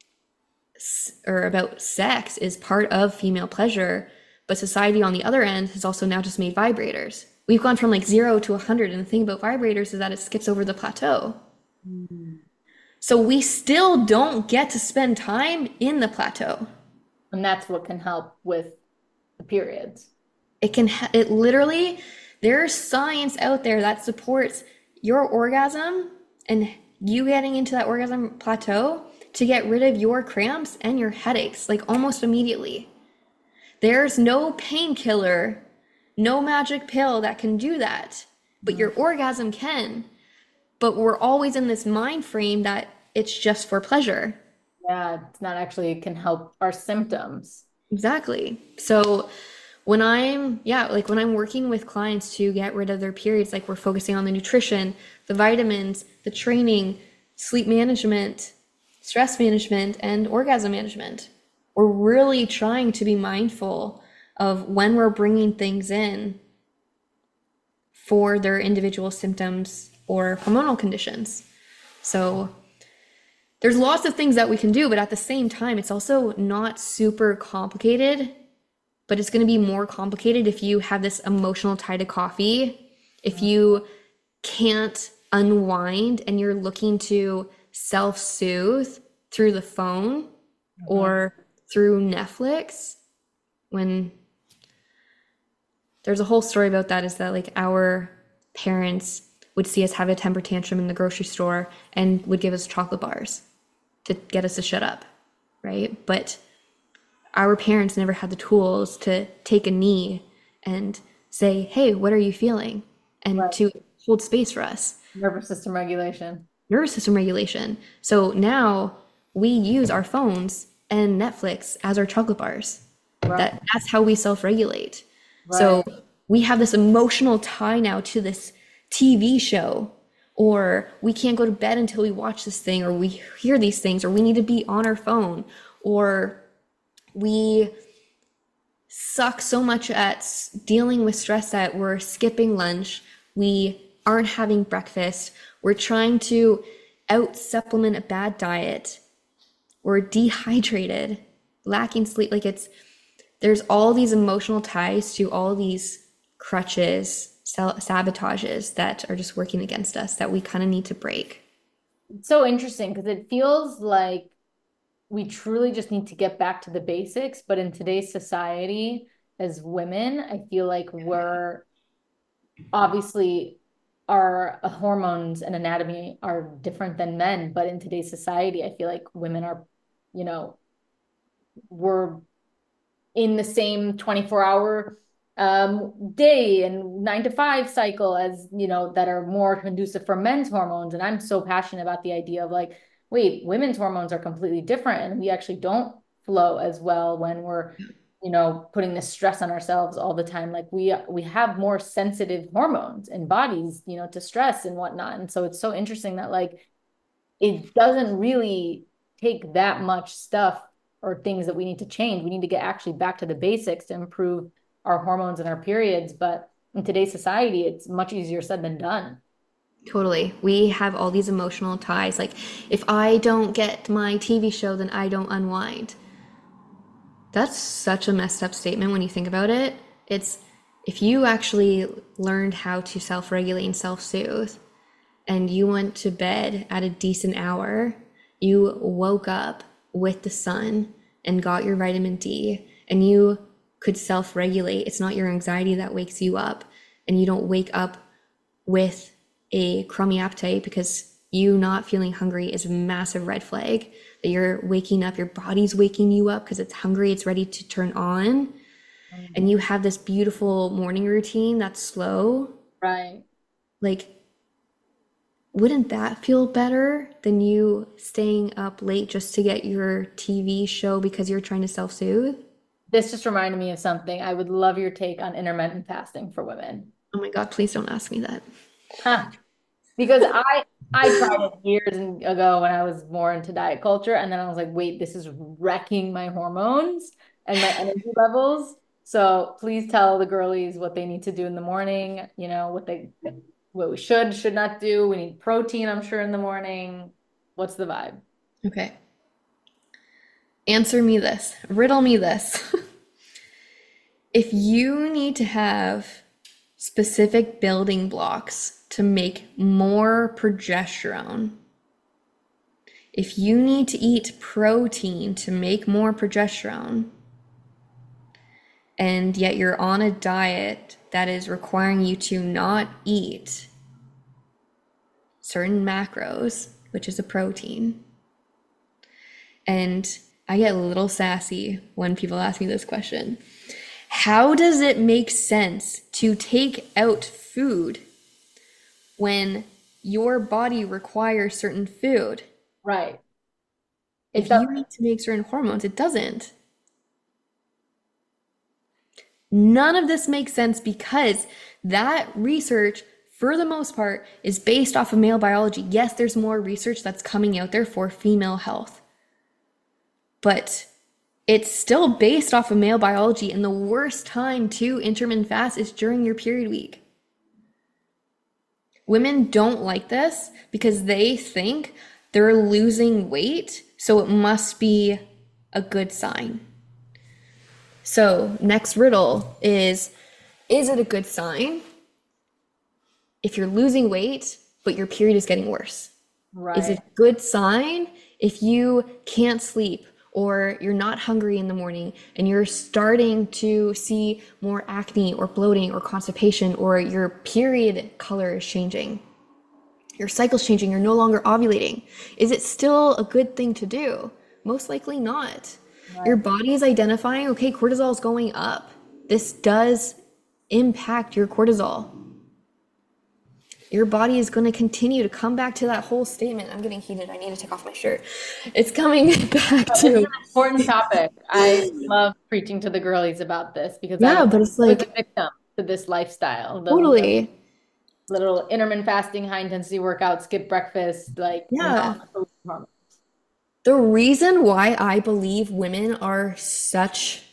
or about sex is part of female pleasure, but society on the other end has also now just made vibrators. We've gone from like zero to a hundred, and the thing about vibrators is that it skips over the plateau. mm. So we still don't get to spend time in the plateau. And that's what can help with the periods. It can, it literally, there's science out there that supports your orgasm and you getting into that orgasm plateau to get rid of your cramps and your headaches, like almost immediately. There's no painkiller, no magic pill that can do that, but your orgasm can. But we're always in this mind frame that it's just for pleasure. Yeah, it's not actually it can help our symptoms. Exactly. So when I'm, yeah, like when I'm working with clients to get rid of their periods, like we're focusing on the nutrition, the vitamins, the training, sleep management, stress management, and orgasm management. We're really trying to be mindful of when we're bringing things in for their individual symptoms or hormonal conditions. So there's lots of things that we can do, but at the same time, it's also not super complicated, but it's going to be more complicated if you have this emotional tie to coffee, if you can't unwind and you're looking to self-soothe through the phone Mhm. or through Netflix. When there's a whole story about that, is that like our parents would see us have a temper tantrum in the grocery store and would give us chocolate bars to get us to shut up, right? But our parents never had the tools to take a knee and say, hey, what are you feeling? And Right. to hold space for us. Nervous system regulation. Nervous system regulation. So now we use our phones and Netflix as our chocolate bars. Right. That that's how we self-regulate. So Right. we have this emotional tie now to this T V show, or we can't go to bed until we watch this thing, or we hear these things, or we need to be on our phone, or we suck so much at s- dealing with stress that we're skipping lunch, we aren't having breakfast, we're trying to out supplement a bad diet, we're dehydrated, lacking sleep. Like it's, there's all these emotional ties to all these crutches, sal- sabotages that are just working against us that we kind of need to break. It's so interesting because it feels like we truly just need to get back to the basics. But in today's society, as women, I feel like we're obviously our hormones and anatomy are different than men. But in today's society, I feel like women are, you know, we're in the same twenty-four hour um, day and nine to five cycle as, you know, that are more conducive for men's hormones. And I'm so passionate about the idea of like, wait, women's hormones are completely different. And we actually don't flow as well when we're, you know, putting this stress on ourselves all the time. Like we, we have more sensitive hormones and bodies, you know, to stress and whatnot. And so it's so interesting that like, it doesn't really take that much stuff or things that we need to change. We need to get actually back to the basics to improve our hormones and our periods. But in today's society, it's much easier said than done. Totally. We have all these emotional ties. Like, if I don't get my T V show, then I don't unwind. That's such a messed up statement when you think about it. It's if you actually learned how to self regulate and self soothe, and you went to bed at a decent hour, you woke up with the sun and got your vitamin D, and you could self regulate. It's not your anxiety that wakes you up, and you don't wake up with a crummy appetite, because you not feeling hungry is a massive red flag that you're waking up, your body's waking you up because it's hungry, it's ready to turn on. And you have this beautiful morning routine that's slow. Right. Like, wouldn't that feel better than you staying up late just to get your T V show because you're trying to self-soothe? This just reminded me of something. I would love your take on intermittent fasting for women. Oh my God, please don't ask me that. Huh. Because I I tried it years ago when I was more into diet culture, and then I was like, wait, this is wrecking my hormones and my energy levels. So please tell the girlies what they need to do in the morning, you know, what they what we should, should not do. We need protein, I'm sure, in the morning. What's the vibe? Okay. Answer me this. Riddle me this. If you need to have specific building blocks to make more progesterone, if you need to eat protein to make more progesterone, and yet you're on a diet that is requiring you to not eat certain macros, which is a protein, and I get a little sassy when people ask me this question. How does it make sense to take out food when your body requires certain food? Right. It If does. you need to make certain hormones, it doesn't. None of this makes sense because that research, for the most part, is based off of male biology. Yes, there's more research that's coming out there for female health, but it's still based off of male biology. And the worst time to intermittent fast is during your period week. Women don't like this because they think they're losing weight, so it must be a good sign. So, next riddle is Is it a good sign if you're losing weight, but your period is getting worse? Is Right. it a good sign If you can't sleep, or you're not hungry in the morning and you're starting to see more acne or bloating or constipation, or your period color is changing, your cycle's changing, you're no longer ovulating, is it still a good thing to do? Most likely not. Right. Your body is identifying, okay, cortisol is going up. This does impact your cortisol. Your body is going to continue to come back to that whole statement. I'm getting heated. I need to take off my shirt. It's coming back It's to an important topic. I love preaching to the girlies about this because yeah, I but it's was like a victim to this lifestyle. The totally. little intermittent fasting, high intensity workout, skip breakfast, like Yeah. non-food hormones. The reason why I believe women are such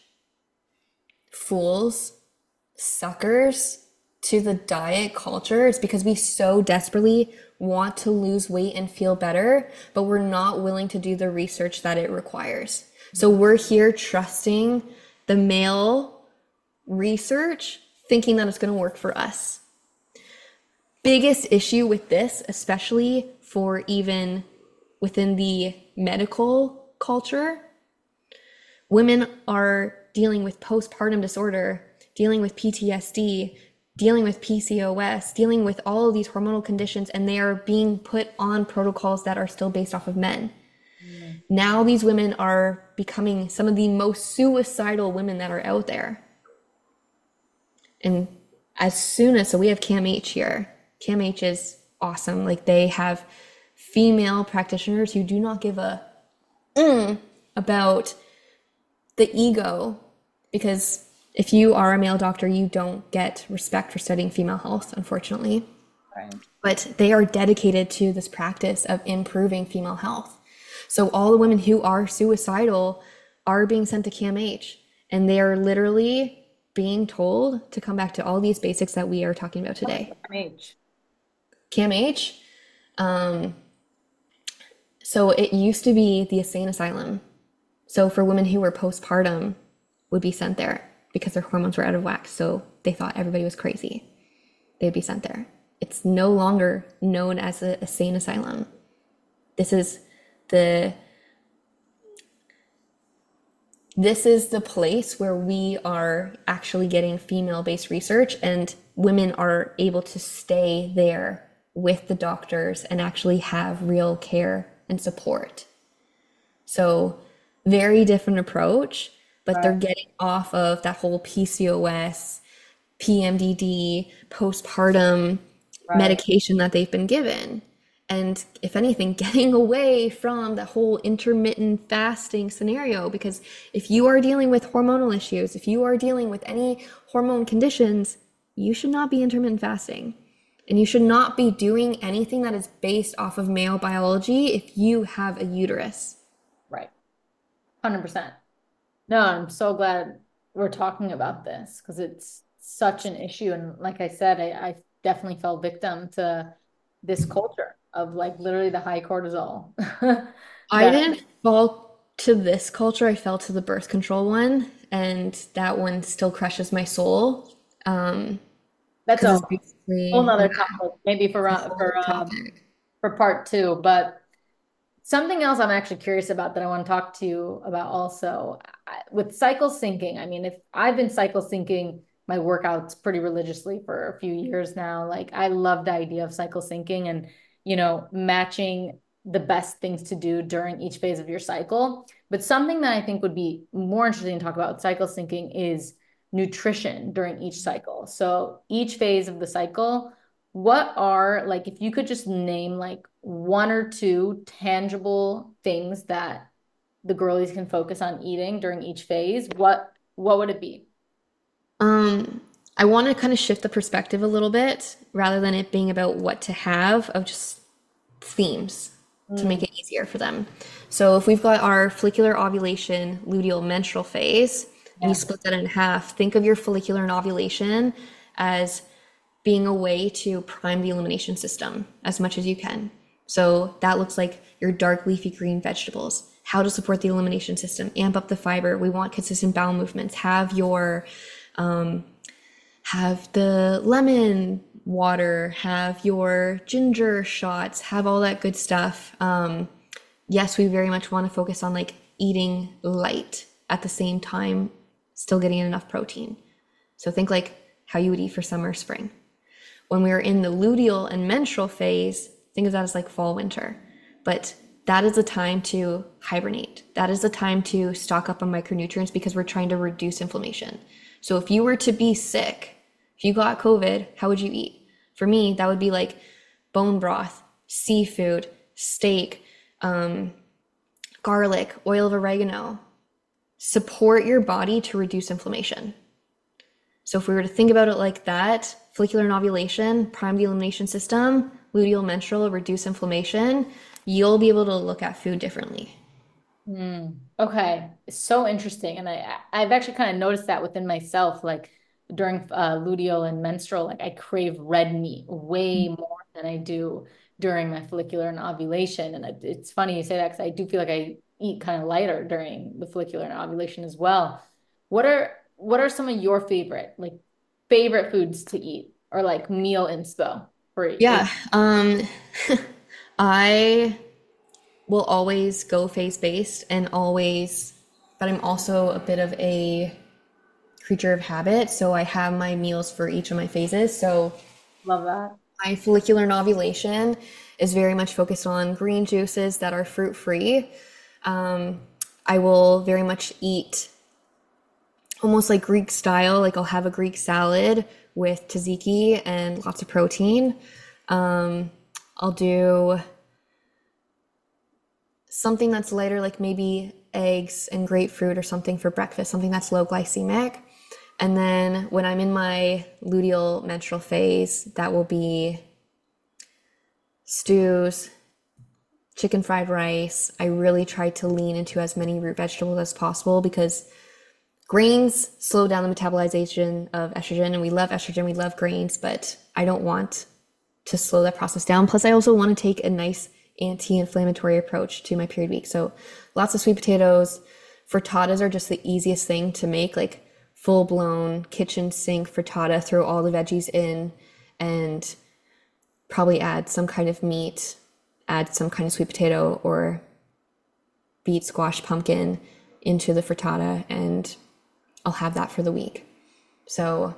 fools, suckers to the diet culture is because we so desperately want to lose weight and feel better, but we're not willing to do the research that it requires. So we're here trusting the male research, thinking that it's going to work for us. Biggest issue with this, especially for even within the medical culture, women are dealing with postpartum disorder, dealing with P T S D, dealing with P C O S, dealing with all of these hormonal conditions, and they are being put on protocols that are still based off of men. Mm. Now these women are becoming some of the most suicidal women that are out there. And as soon as, so we have CAMH here. CAMH is awesome. Like, they have female practitioners who do not give a mm about the ego, because if you are a male doctor, you don't get respect for studying female health, unfortunately. Right. But they are dedicated to this practice of improving female health. So all the women who are suicidal are being sent to CAMH, and they are literally being told to come back to all these basics that we are talking about today. CAMH. CAMH. Um, so it used to be the insane asylum. So for women who were postpartum would be sent there because their hormones were out of whack. So they thought everybody was crazy. They'd be sent there. It's no longer known as a insane asylum. This is the This is the place where we are actually getting female-based research, and women are able to stay there with the doctors and actually have real care and support. So very different approach, but right. They're getting off of that whole P C O S, P M D D, postpartum right. medication that they've been given. And if anything, getting away from the whole intermittent fasting scenario, because if you are dealing with hormonal issues, if you are dealing with any hormone conditions, you should not be intermittent fasting. And you should not be doing anything that is based off of male biology if you have a uterus. Right. one hundred percent. No, I'm so glad we're talking about this because it's such an issue. And like I said, I, I definitely fell victim to this culture of like literally the high cortisol. I didn't fall to this culture. I fell to the birth control one, and that one still crushes my soul. Um, That's a whole nother topic, maybe for for um, for part two. But something else I'm actually curious about that I want to talk to you about also I, with cycle syncing. I mean, if I've been cycle syncing my workouts pretty religiously for a few years now, like I love the idea of cycle syncing and, you know, matching the best things to do during each phase of your cycle. But something that I think would be more interesting to talk about with cycle syncing is nutrition during each cycle. So each phase of the cycle, what are, like, if you could just name like one or two tangible things that the girlies can focus on eating during each phase, what what would it be? Um, I want to kind of shift the perspective a little bit rather than it being about what to have, of just themes mm. to make it easier for them. So if we've got our follicular ovulation, luteal, menstrual phase, yeah. and you split that in half, think of your follicular and ovulation as being a way to prime the elimination system as much as you can. So that looks like your dark leafy green vegetables, how to support the elimination system, amp up the fiber. We want consistent bowel movements, have your Um, have the lemon water, have your ginger shots, have all that good stuff. Um, yes, we very much want to focus on like eating light at the same time, still getting enough protein. So think like how you would eat for summer, spring. When we are in the luteal and menstrual phase, think of that as like fall, winter. But that is the time to hibernate. That is the time to stock up on micronutrients because we're trying to reduce inflammation. So if you were to be sick, if you got COVID, how would you eat? For me, that would be like bone broth, seafood, steak, um, garlic, oil of oregano. Support your body to reduce inflammation. So if we were to think about it like that, follicular and ovulation, prime the elimination system, luteal, menstrual, reduce inflammation, you'll be able to look at food differently. Mm, okay, it's so interesting, and I I've actually kind of noticed that within myself, like during uh, luteal and menstrual, like I crave red meat way more than I do during my follicular and ovulation, and it, it's funny you say that because I do feel like I eat kind of lighter during the follicular and ovulation as well. What are what are some of your favorite like favorite foods to eat or like meal inspo for for Yeah, um, I will always go phase based and always, but I'm also a bit of a creature of habit. So I have my meals for each of my phases. So love that? my follicular and ovulation is very much focused on green juices that are fruit free. Um, I will very much eat almost like Greek style. Like I'll have a Greek salad with tzatziki and lots of protein. Um, I'll do something that's lighter, like maybe eggs and grapefruit or something for breakfast, something that's low glycemic. And then when I'm in my luteal menstrual phase, that will be stews, chicken fried rice. I really try to lean into as many root vegetables as possible because grains slow down the metabolization of estrogen, and we love estrogen, we love grains, but I don't want to slow that process down. Plus, I also want to take a nice anti-inflammatory approach to my period week. So lots of sweet potatoes. Frittatas are just the easiest thing to make, like full-blown kitchen sink frittata, throw all the veggies in and probably add some kind of meat, add some kind of sweet potato or beet, squash, pumpkin into the frittata, and I'll have that for the week. So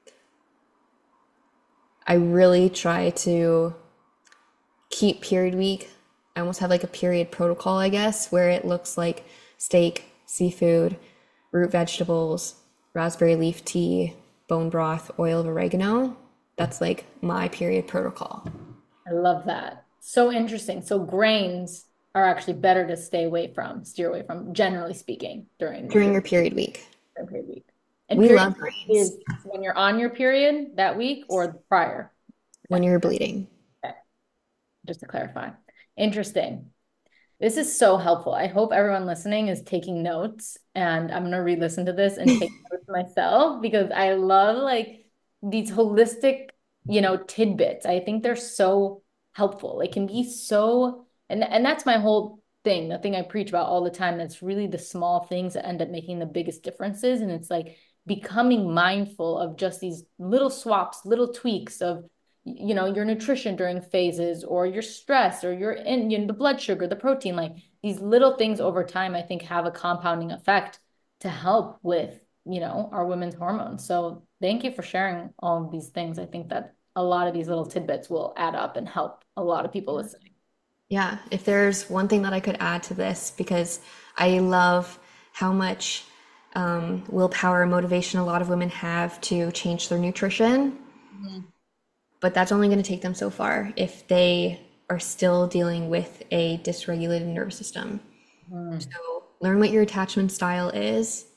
I really try to keep period week. I almost have like a period protocol, I guess, where it looks like steak, seafood, root vegetables, raspberry leaf tea, bone broth, oil of oregano. That's like my period protocol. I love that. So interesting. So grains are actually better to stay away from, steer away from, generally speaking, during During your your period week. period week. And We period love week grains is when you're on your period that week or prior. when Okay. you're bleeding. Okay. Just to clarify. Interesting. This is so helpful. I hope everyone listening is taking notes, and I'm gonna re-listen to this and take notes myself because I love like these holistic, you know, tidbits. I think they're so helpful. It can be so, and and that's my whole thing, the thing I preach about all the time. That's really the small things that end up making the biggest differences. And it's like becoming mindful of just these little swaps, little tweaks of you know your nutrition during phases or your stress or your in you know, the blood sugar, the protein, like these little things over time I think have a compounding effect to help with you know our women's hormones. So thank you for sharing all of these things. I think that a lot of these little tidbits will add up and help a lot of people listening. Yeah, if there's one thing that I could add to this, because I love how much um, willpower and motivation a lot of women have to change their nutrition, Mhm. but that's only going to take them so far if they are still dealing with a dysregulated nervous system. Mhm. So learn what your attachment style is,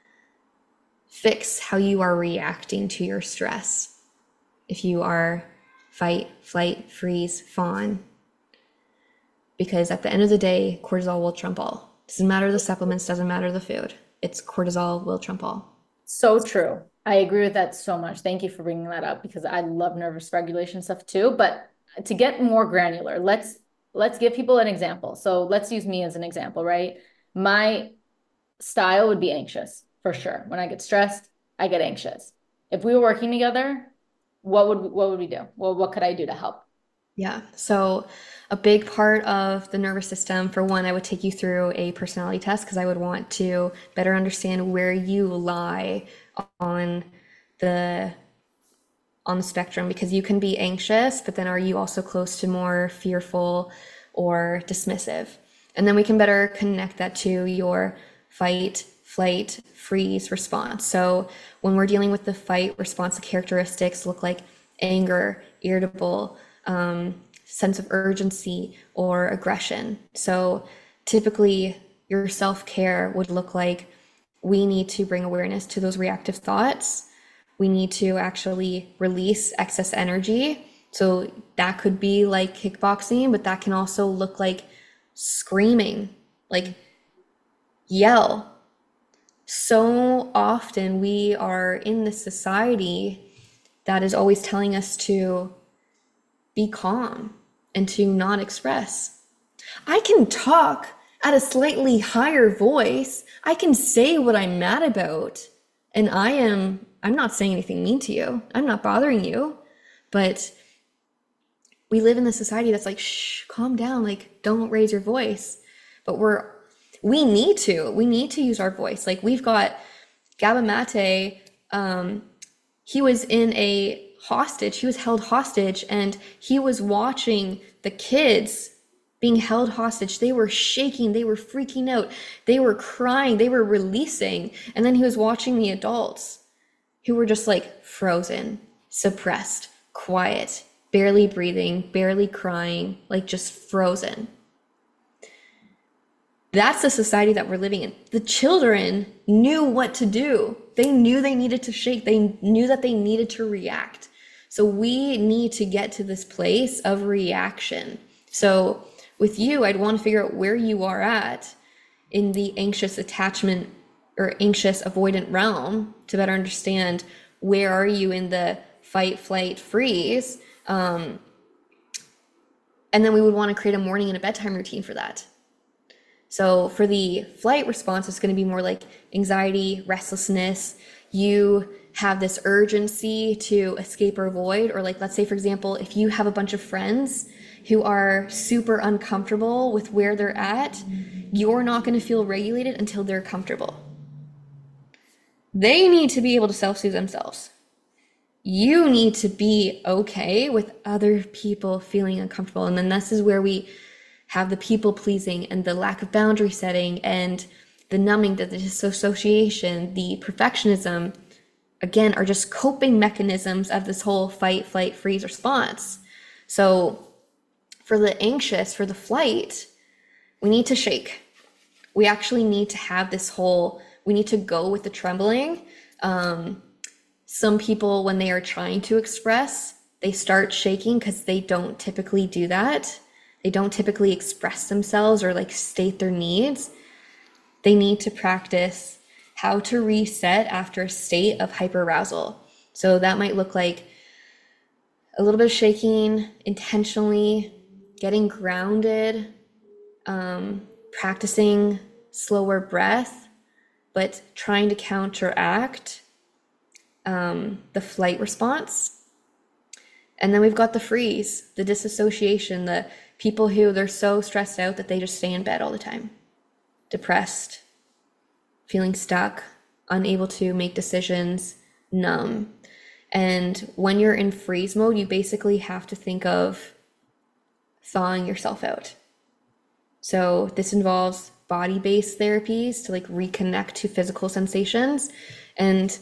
fix how you are reacting to your stress. If you are fight, flight, freeze, fawn, because at the end of the day, cortisol will trump all. Doesn't matter the supplements, doesn't matter the food. It's cortisol will trump all. So true. I agree with that so much. Thank you for bringing that up because I love nervous regulation stuff too. But to get more granular, let's let's give people an example. So let's use me as an example, right? My style would be anxious for sure. When I get stressed, I get anxious. If we were working together, what would what would we do? Well, what could I do to help? Yeah. So a big part of the nervous system, for one, I would take you through a personality test because I would want to better understand where you lie on the on the spectrum, because you can be anxious, but then are you also close to more fearful or dismissive? And then we can better connect that to your fight, flight, freeze response. So when we're dealing with the fight response, the characteristics look like anger, irritable, um, sense of urgency, or aggression. So typically, your self care would look like we need to bring awareness to those reactive thoughts. We need to actually release excess energy. So that could be like kickboxing, but that can also look like screaming, like yell. So often we are in this society that is always telling us to be calm and to not express. I can talk at a slightly higher voice. I can say what I'm mad about. And I am, I'm not saying anything mean to you. I'm not bothering you. But we live in this society that's like, shh, calm down. Like, don't raise your voice. But we're, we need to, we need to use our voice. Like, we've got Gabba Mate, um, he was in a hostage, he was held hostage, and he was watching the kids being held hostage. They were shaking, they were freaking out, they were crying, they were releasing. And then he was watching the adults who were just like frozen, suppressed, quiet, barely breathing, barely crying, like just frozen. That's the society that we're living in. The children knew what to do. They knew they needed to shake. They knew that they needed to react. So we need to get to this place of reaction. So with you, I'd want to figure out where you are at in the anxious attachment or anxious avoidant realm to better understand where are you in the fight, flight, freeze. Um, and then we would want to create a morning and a bedtime routine for that. So for the flight response, it's going to be more like anxiety, restlessness. You have this urgency to escape or avoid, or like, let's say, for example, if you have a bunch of friends who are super uncomfortable with where they're at, you're not going to feel regulated until they're comfortable. They need to be able to self-soothe themselves. You need to be okay with other people feeling uncomfortable. And then this is where we have the people pleasing and the lack of boundary setting and the numbing, the disassociation, the perfectionism, again, are just coping mechanisms of this whole fight, flight, freeze response. So for the anxious, for the flight, we need to shake. We actually need to have this whole, we need to go with the trembling. Um, some people, when they are trying to express, they start shaking because they don't typically do that. They don't typically express themselves or like state their needs. They need to practice how to reset after a state of hyperarousal. So that might look like a little bit of shaking intentionally, getting grounded, um, practicing slower breath, but trying to counteract um, the flight response. And then we've got the freeze, the disassociation, the people who they're so stressed out that they just stay in bed all the time, depressed, feeling stuck, unable to make decisions, numb. And when you're in freeze mode, you basically have to think of thawing yourself out. So this involves body-based therapies to like reconnect to physical sensations. And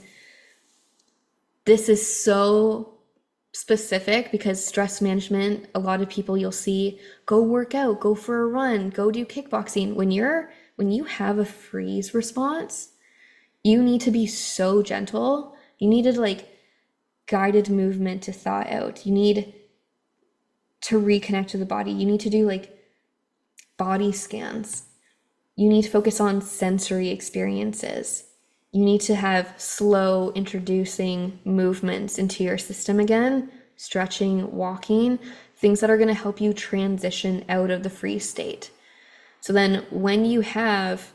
this is so specific because stress management, a lot of people you'll see go work out, go for a run, go do kickboxing. When you're when you have a freeze response, you need to be so gentle. You need to like guided movement to thaw out. You need to reconnect to the body. You need to do like body scans. You need to focus on sensory experiences. You need to have slow introducing movements into your system again, stretching, walking, things that are going to help you transition out of the freeze state. So then when you have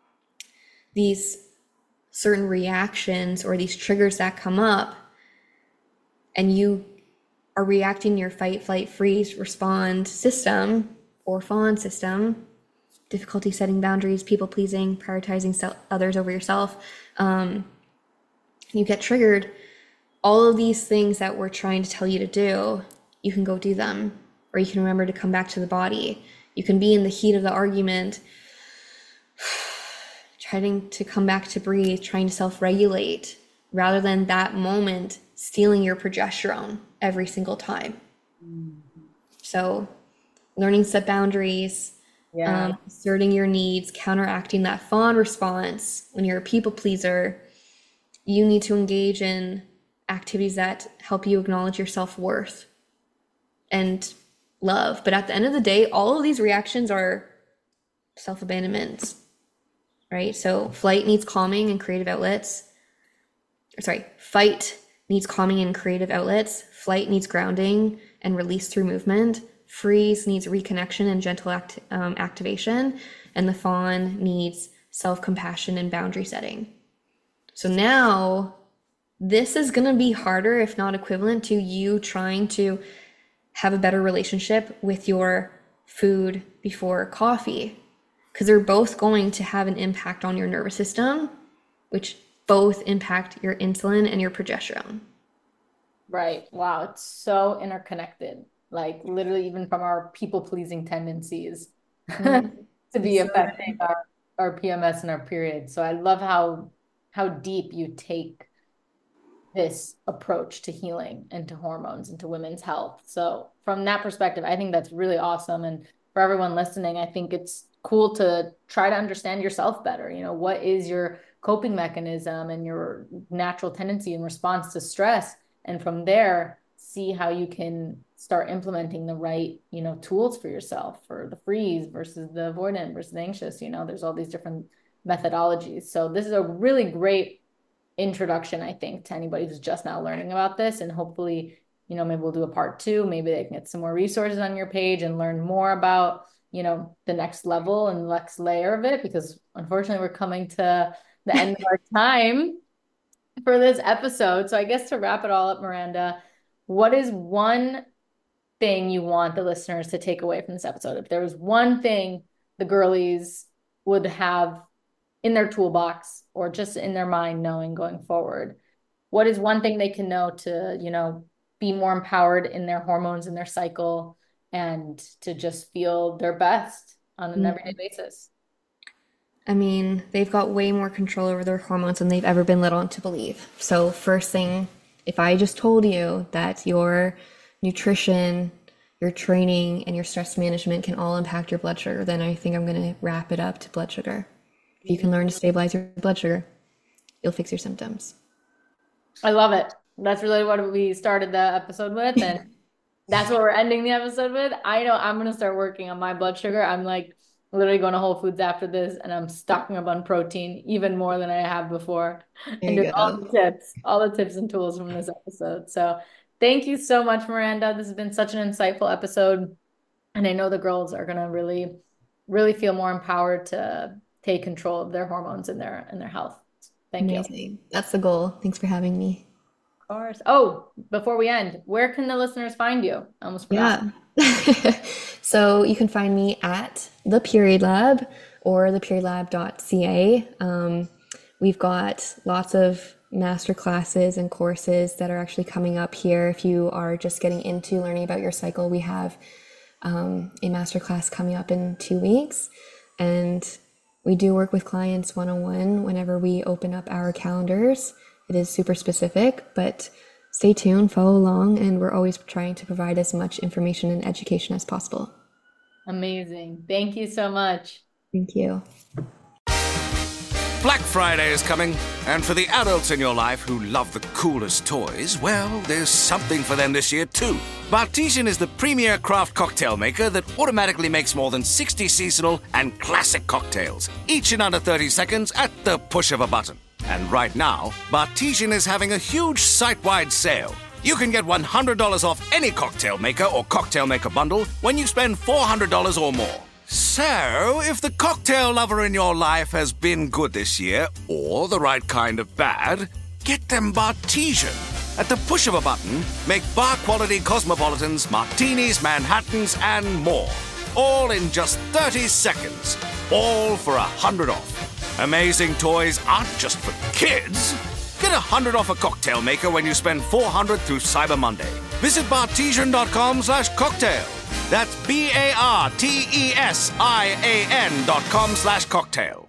these certain reactions or these triggers that come up and you are reacting to your fight, flight, freeze, respond system or fawn system, difficulty setting boundaries, people pleasing, prioritizing self- others over yourself, um, you get triggered, all of these things that we're trying to tell you to do, you can go do them, or you can remember to come back to the body. You can be in the heat of the argument, trying to come back to breathe, trying to self-regulate, rather than that moment stealing your progesterone every single time. Mm-hmm. So learning to set boundaries, yeah. um, asserting your needs, counteracting that fawn response. When you're a people pleaser, you need to engage in activities that help you acknowledge your self-worth and love. But at the end of the day, all of these reactions are self-abandonment, right? So flight needs calming and creative outlets. Sorry, fight needs calming and creative outlets. Flight needs grounding and release through movement. Freeze needs reconnection and gentle act, um, activation. And the fawn needs self-compassion and boundary setting. So now this is going to be harder, if not equivalent to you trying to have a better relationship with your food before coffee, because they're both going to have an impact on your nervous system, which both impact your insulin and your progesterone. Right. Wow. It's so interconnected, like literally even from our people-pleasing tendencies mm-hmm. to be so affecting our, our P M S and our period. So I love how how deep you take this approach to healing and to hormones and to women's health. So from that perspective, I think that's really awesome. And for everyone listening, I think it's cool to try to understand yourself better. You know, what is your coping mechanism and your natural tendency in response to stress? And from there, see how you can start implementing the right, you know, tools for yourself for the freeze versus the avoidant versus the anxious. You know, there's all these different methodologies. So this is a really great introduction, I think, to anybody who's just now learning about this. And hopefully, you know, maybe we'll do a part two. Maybe they can get some more resources on your page and learn more about, you know, the next level and the next layer of it, because unfortunately we're coming to the end of our time for this episode. So I guess to wrap it all up, Miranda, what is one thing you want the listeners to take away from this episode? If there was one thing the girlies would have in their toolbox or just in their mind knowing going forward, what is one thing they can know to, you know, be more empowered in their hormones and their cycle and to just feel their best on an mm-hmm. everyday basis? I mean, they've got way more control over their hormones than they've ever been led on to believe. So first thing, if I just told you that your nutrition, your training, and your stress management can all impact your blood sugar, then I think I'm going to wrap it up to blood sugar. If you can learn to stabilize your blood sugar, you'll fix your symptoms. I love it. That's really what we started the episode with, and that's what we're ending the episode with. I know I'm going to start working on my blood sugar. I'm like literally going to Whole Foods after this, and I'm stocking up on protein even more than I have before. There and just all the tips, all the tips and tools from this episode. So thank you so much, Miranda. This has been such an insightful episode. And I know the girls are going to really, really feel more empowered to take control of their hormones and their, and their health. Thank Amazing. you. That's the goal. Thanks for having me. Of course. Oh, before we end, where can the listeners find you? I almost forgot. Yeah. So you can find me at The Period Lab or the period lab dot c a. Um, we've got lots of master classes and courses that are actually coming up here. If you are just getting into learning about your cycle, we have um, a master class coming up in two weeks. And we do work with clients one-on-one whenever we open up our calendars. It is super specific, but stay tuned, follow along, and we're always trying to provide as much information and education as possible. Amazing. Thank you so much. Thank you. Black Friday is coming, and for the adults in your life who love the coolest toys, well, there's something for them this year too. Bartesian is the premier craft cocktail maker that automatically makes more than sixty seasonal and classic cocktails, each in under thirty seconds at the push of a button. And right now, Bartesian is having a huge site-wide sale. You can get one hundred dollars off any cocktail maker or cocktail maker bundle when you spend four hundred dollars or more. So, if the cocktail lover in your life has been good this year, or the right kind of bad, get them Bartesian. At the push of a button, make bar-quality Cosmopolitans, Martinis, Manhattans, and more. All in just thirty seconds. All for one hundred off. Amazing toys aren't just for kids. Get one hundred off a cocktail maker when you spend four hundred through Cyber Monday. Visit bartesian.com slash cocktail. That's B A R T E S I A N dot com slash cocktail.